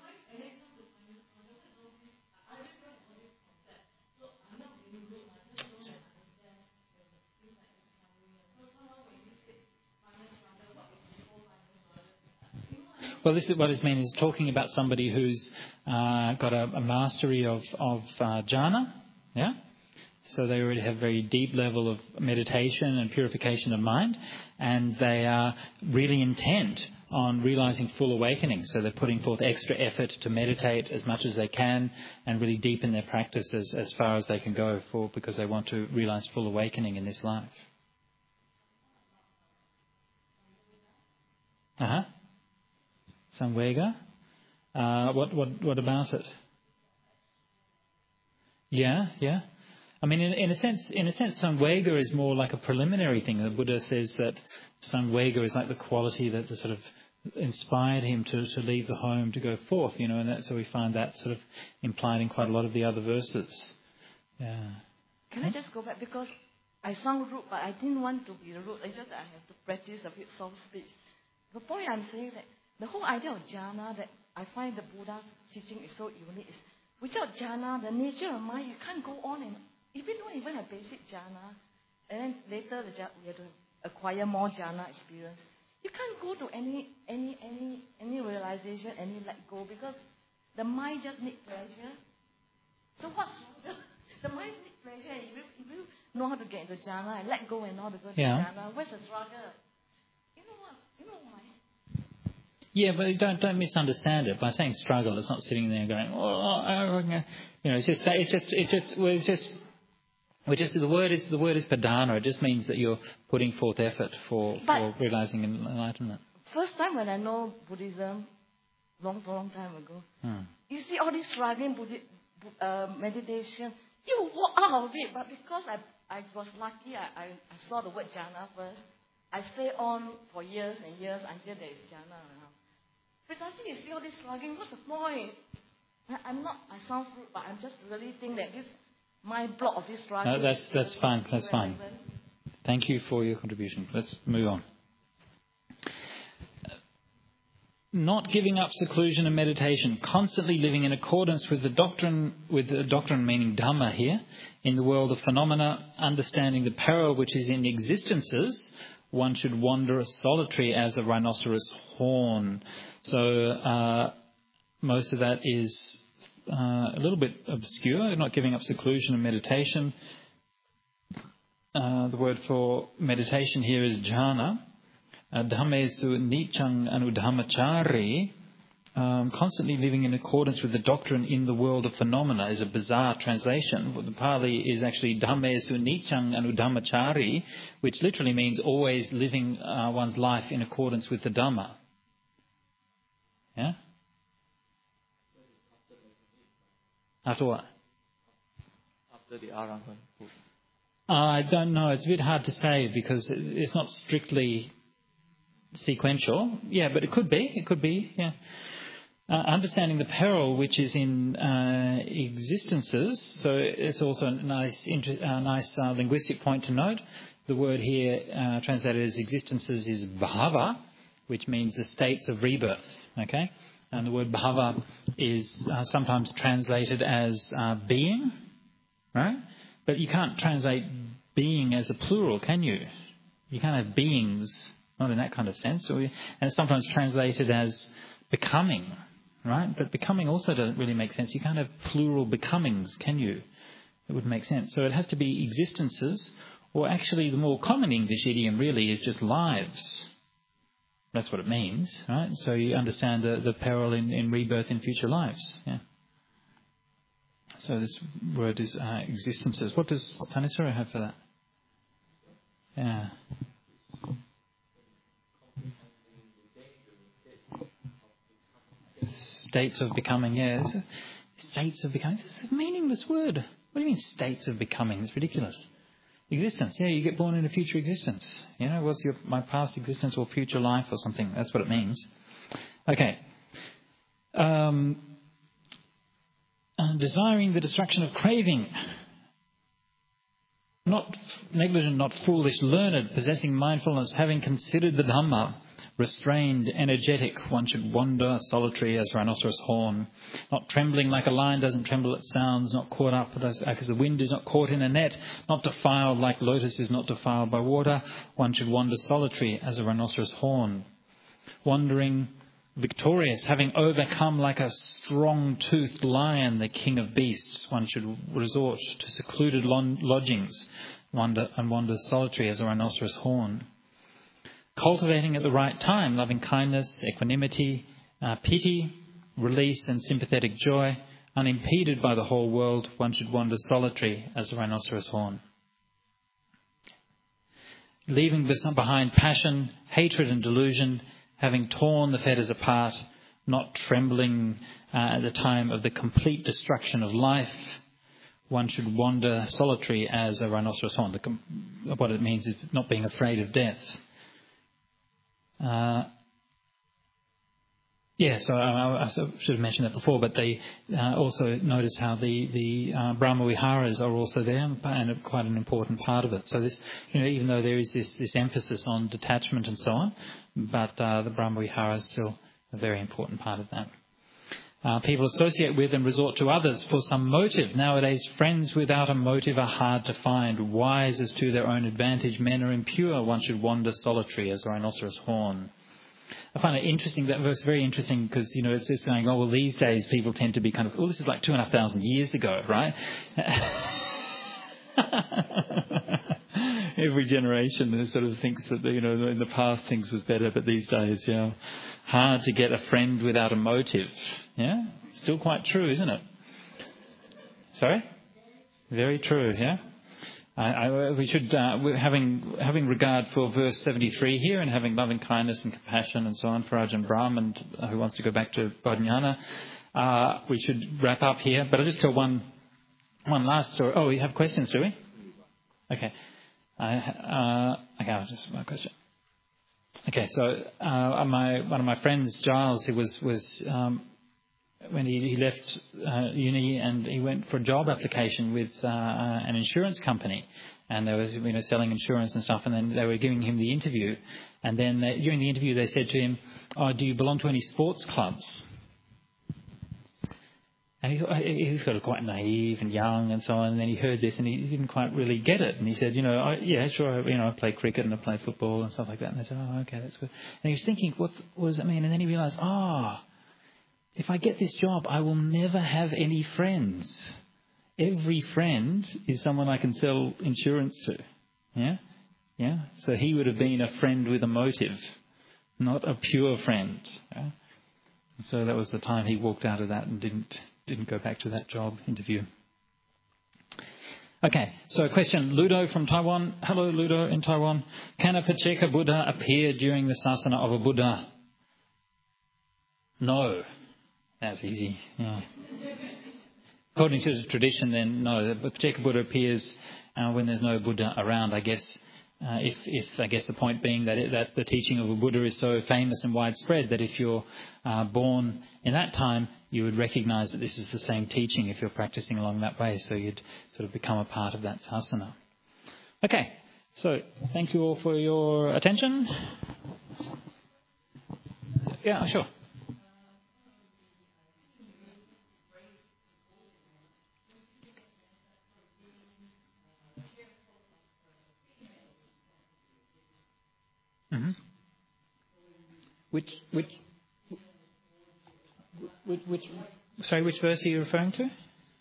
Well, this is what it means, is talking about somebody who's uh, got a, a mastery of, of uh, jhana, yeah? So they already have a very deep level of meditation and purification of mind, and they are really intent on realising full awakening. So they're putting forth extra effort to meditate as much as they can and really deepen their practice as, as far as they can go for, because they want to realise full awakening in this life. Uh-huh. Samvega. Uh, what, what, what about it? Yeah, yeah. I mean, in, in a sense, in a sense, Samvega is more like a preliminary thing. The Buddha says that Samvega is like the quality that the sort of inspired him to, to leave the home to go forth, you know, and that, so we find that sort of implied in quite a lot of the other verses. Yeah. Can I just go back? Because I sound rude, but I didn't want to be rude. It's just I have to practice a bit soft speech. The point I'm saying is that the whole idea of jhana that I find the Buddha's teaching is so unique is without jhana, the nature of mind, you can't go on and even though even a basic jhana, and then later the jhana, we have to acquire more jhana experience. You can't go to any any any any realization, any let go, because the mind just needs pleasure. So what's the mind needs pleasure? If you, if you know how to get into jhana and let go and know how to go to yeah. jhana, where's the struggle? You know what? You know my. Yeah, but don't don't misunderstand it. By saying struggle, it's not sitting there going, oh, oh, okay. You know, it's just it's just it's just well, it's just. Well, just the word is the word is padana. It just means that you're putting forth effort for, for realizing enlightenment. First time when I know Buddhism, long, long time ago, hmm. you see all this struggling Buddhi- uh, meditation, you walk out of it. But because I I was lucky, I, I, I saw the word jhana first. I stayed on for years and years until there is jhana around. Precisely, you see all this struggling. What's the point? I, I'm not. I sound rude, but I'm just really think that this. My block of this struggle. No, that's that's fine. That's fine. Thank you for your contribution. Let's move on. Not giving up seclusion and meditation, constantly living in accordance with the doctrine, with the doctrine meaning Dhamma here, in the world of phenomena, understanding the peril which is in existences, one should wander solitary as a rhinoceros horn. So uh, most of that is Uh, a little bit obscure, not giving up seclusion and meditation. Uh, the word for meditation here is jhana. Uh, Dhammesu nichang anudhammachari. Um, constantly living in accordance with the doctrine in the world of phenomena is a bizarre translation. But the Pali is actually Dhammesu nichang anudhammachari, which literally means always living uh, one's life in accordance with the Dhamma. Yeah? After what? After the Arahant. Uh, I don't know. It's a bit hard to say because it's not strictly sequential. Yeah, but it could be. It could be, yeah. Uh, understanding the peril which is in uh, existences. So it's also a nice, inter- uh, nice uh, linguistic point to note. The word here uh, translated as existences is bhava, which means the states of rebirth. Okay? And the word bhava is uh, sometimes translated as uh, being, right? But you can't translate being as a plural, can you? You can't have beings, not in that kind of sense. So we, and it's sometimes translated as becoming, right? But becoming also doesn't really make sense. You can't have plural becomings, can you? It would make sense. So it has to be existences, or actually the more common English idiom really is just lives. That's what it means, right? So you understand the, the peril in, in rebirth in future lives. Yeah. So this word is uh, existences. What does Thanissaro have for that? Yeah. States of becoming, yeah. States of becoming. It's a meaningless word. What do you mean states of becoming? It's ridiculous. Existence, yeah, you get born in a future existence. You know, what's your my past existence or future life or something? That's what it means. Okay. Um, uh, desiring the destruction of craving. Not negligent, not foolish, learned, possessing mindfulness, having considered the Dhamma, restrained, energetic, one should wander solitary as rhinoceros horn, not trembling like a lion doesn't tremble at sounds, not caught up as, as the wind is not caught in a net, not defiled like lotus is not defiled by water, one should wander solitary as a rhinoceros horn, wandering victorious, having overcome like a strong-toothed lion the king of beasts, one should resort to secluded lodgings wander, and wander solitary as a rhinoceros horn. Cultivating at the right time loving kindness, equanimity, uh, pity, release and sympathetic joy, unimpeded by the whole world, one should wander solitary as a rhinoceros horn. Leaving behind passion, hatred and delusion, having torn the fetters apart, not trembling uh, at the time of the complete destruction of life. One should wander solitary as a rhinoceros horn. The com- what it means is not being afraid of death. Uh, yeah, so I, I should have mentioned that before, but they uh, also notice how the, the uh, Brahma Viharas are also there and quite an important part of it. So this, you know, even though there is this, this emphasis on detachment and so on, but uh, the Brahma Vihara is still a very important part of that. Uh, people associate with and resort to others for some motive. Nowadays, friends without a motive are hard to find. Wise as to their own advantage, men are impure. One should wander solitary as a rhinoceros horn. I find it interesting, that verse very interesting, because, you know, it's just going, oh, well, these days people tend to be kind of, oh, this is like two and a half thousand years ago, right? Every generation sort of thinks that, you know, in the past things was better, but these days, yeah, hard to get a friend without a motive. Yeah? Still quite true, isn't it? Sorry? Very true, yeah? I, I, we should, uh, we're having having regard for verse seventy-three here, and having loving kindness and compassion and so on for Ajahn Brahm, and uh, who wants to go back to Bodhinyana, uh, we should wrap up here. But I'll just tell one one last story. Oh, we have questions, do we? Okay. I, uh, okay, I'll just my question. Okay, so uh, my one of my friends, Giles, who was was um, when he, he left uh, uni and he went for a job application with uh, an insurance company, and they were, you know, selling insurance and stuff, and then they were giving him the interview, and then they, during the interview they said to him, "Oh, do you belong to any sports clubs?" And he, he was kind of quite naive and young and so on, and then he heard this and he didn't quite really get it, and he said, you know, I, yeah, sure, you know, I play cricket and I play football and stuff like that, and they said, oh, okay, that's good. And he was thinking, what, what does that mean? And then he realised, ah. Oh, if I get this job, I will never have any friends. Every friend is someone I can sell insurance to. Yeah? Yeah? So he would have been a friend with a motive, not a pure friend. Yeah? So that was the time he walked out of that and didn't didn't go back to that job interview. Okay, so a question. Ludo from Taiwan. Hello, Ludo in Taiwan. Can a Pacceka Buddha appear during the sasana of a Buddha? No. That's easy. Yeah. According to the tradition, then, no. The Pacceka Buddha appears uh, when there's no Buddha around, I guess. Uh, if, if I guess the point being that it, that the teaching of a Buddha is so famous and widespread that if you're uh, born in that time, you would recognise that this is the same teaching if you're practising along that way. So you'd sort of become a part of that sasana. Okay. So thank you all for your attention. Yeah, sure. Mm-hmm. Which, which, which, which, sorry, which verse are you referring to?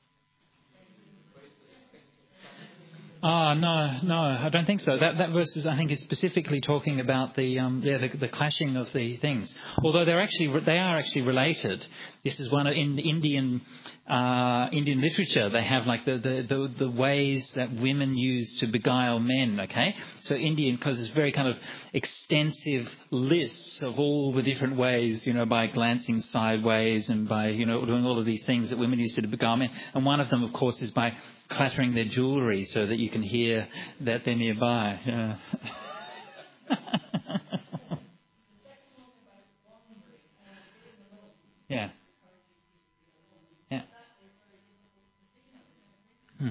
Oh, no, no, I don't think so. That that verse is, I think, is specifically talking about the um, yeah, the, the clashing of the things. Although they're actually they are actually related. This is one of, in Indian uh, Indian literature. They have like the, the, the, the ways that women use to beguile men. Okay, so Indian, because it's very kind of extensive lists of all the different ways, you know, by glancing sideways and by, you know, doing all of these things that women used to beguile men. And one of them, of course, is by clattering their jewellery so that you can hear that they're nearby. Yeah. yeah. Yeah. Hmm.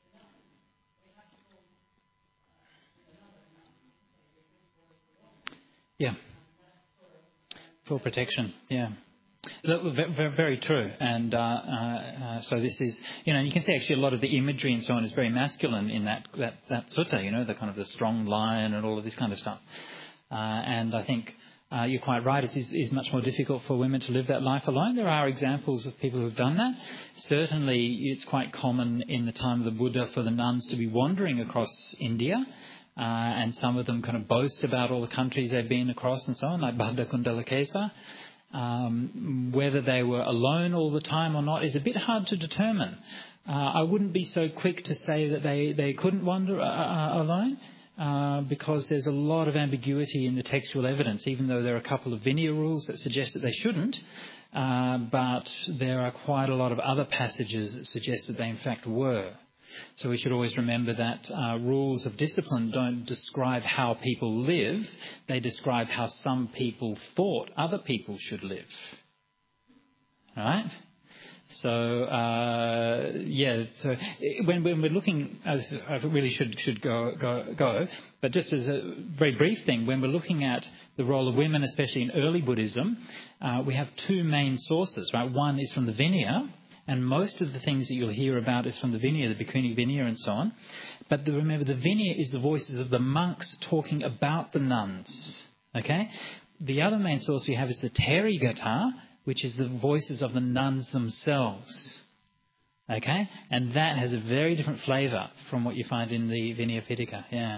Yeah. For protection. Yeah. Very, very true, and uh, uh, so this is, you know, you can see actually a lot of the imagery and so on is very masculine in that that, that sutta, you know, the kind of the strong lion and all of this kind of stuff. Uh, and I think uh, you're quite right. It is, is much more difficult for women to live that life alone. There are examples of people who've done that. Certainly, it's quite common in the time of the Buddha for the nuns to be wandering across India. Uh, and some of them kind of boast about all the countries they've been across and so on, like Bhadda Kundalakesa. Um, whether they were alone all the time or not is a bit hard to determine. Uh, I wouldn't be so quick to say that they, they couldn't wander uh, uh, alone uh, because there's a lot of ambiguity in the textual evidence, even though there are a couple of Vinaya rules that suggest that they shouldn't. uh, but there are quite a lot of other passages that suggest that they in fact were. So we should always remember that uh, rules of discipline don't describe how people live, they describe how some people thought other people should live. All right? So, uh, yeah, so when, when we're looking, I really should should go, go, go, but just as a very brief thing, when we're looking at the role of women, especially in early Buddhism, uh, we have two main sources, right? One is from the Vinaya, and most of the things that you'll hear about is from the Vinaya, the Bhikkhuni Vinaya and so on. But the, remember, the Vinaya is the voices of the monks talking about the nuns, okay? The other main source we have is the Therigatha, which is the voices of the nuns themselves. Okay? And that has a very different flavour from what you find in the Vinaya Pitaka. Yeah.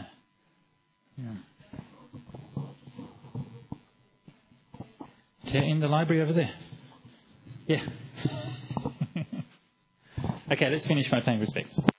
yeah. In the library over there. Yeah. Okay, let's finish by paying respects.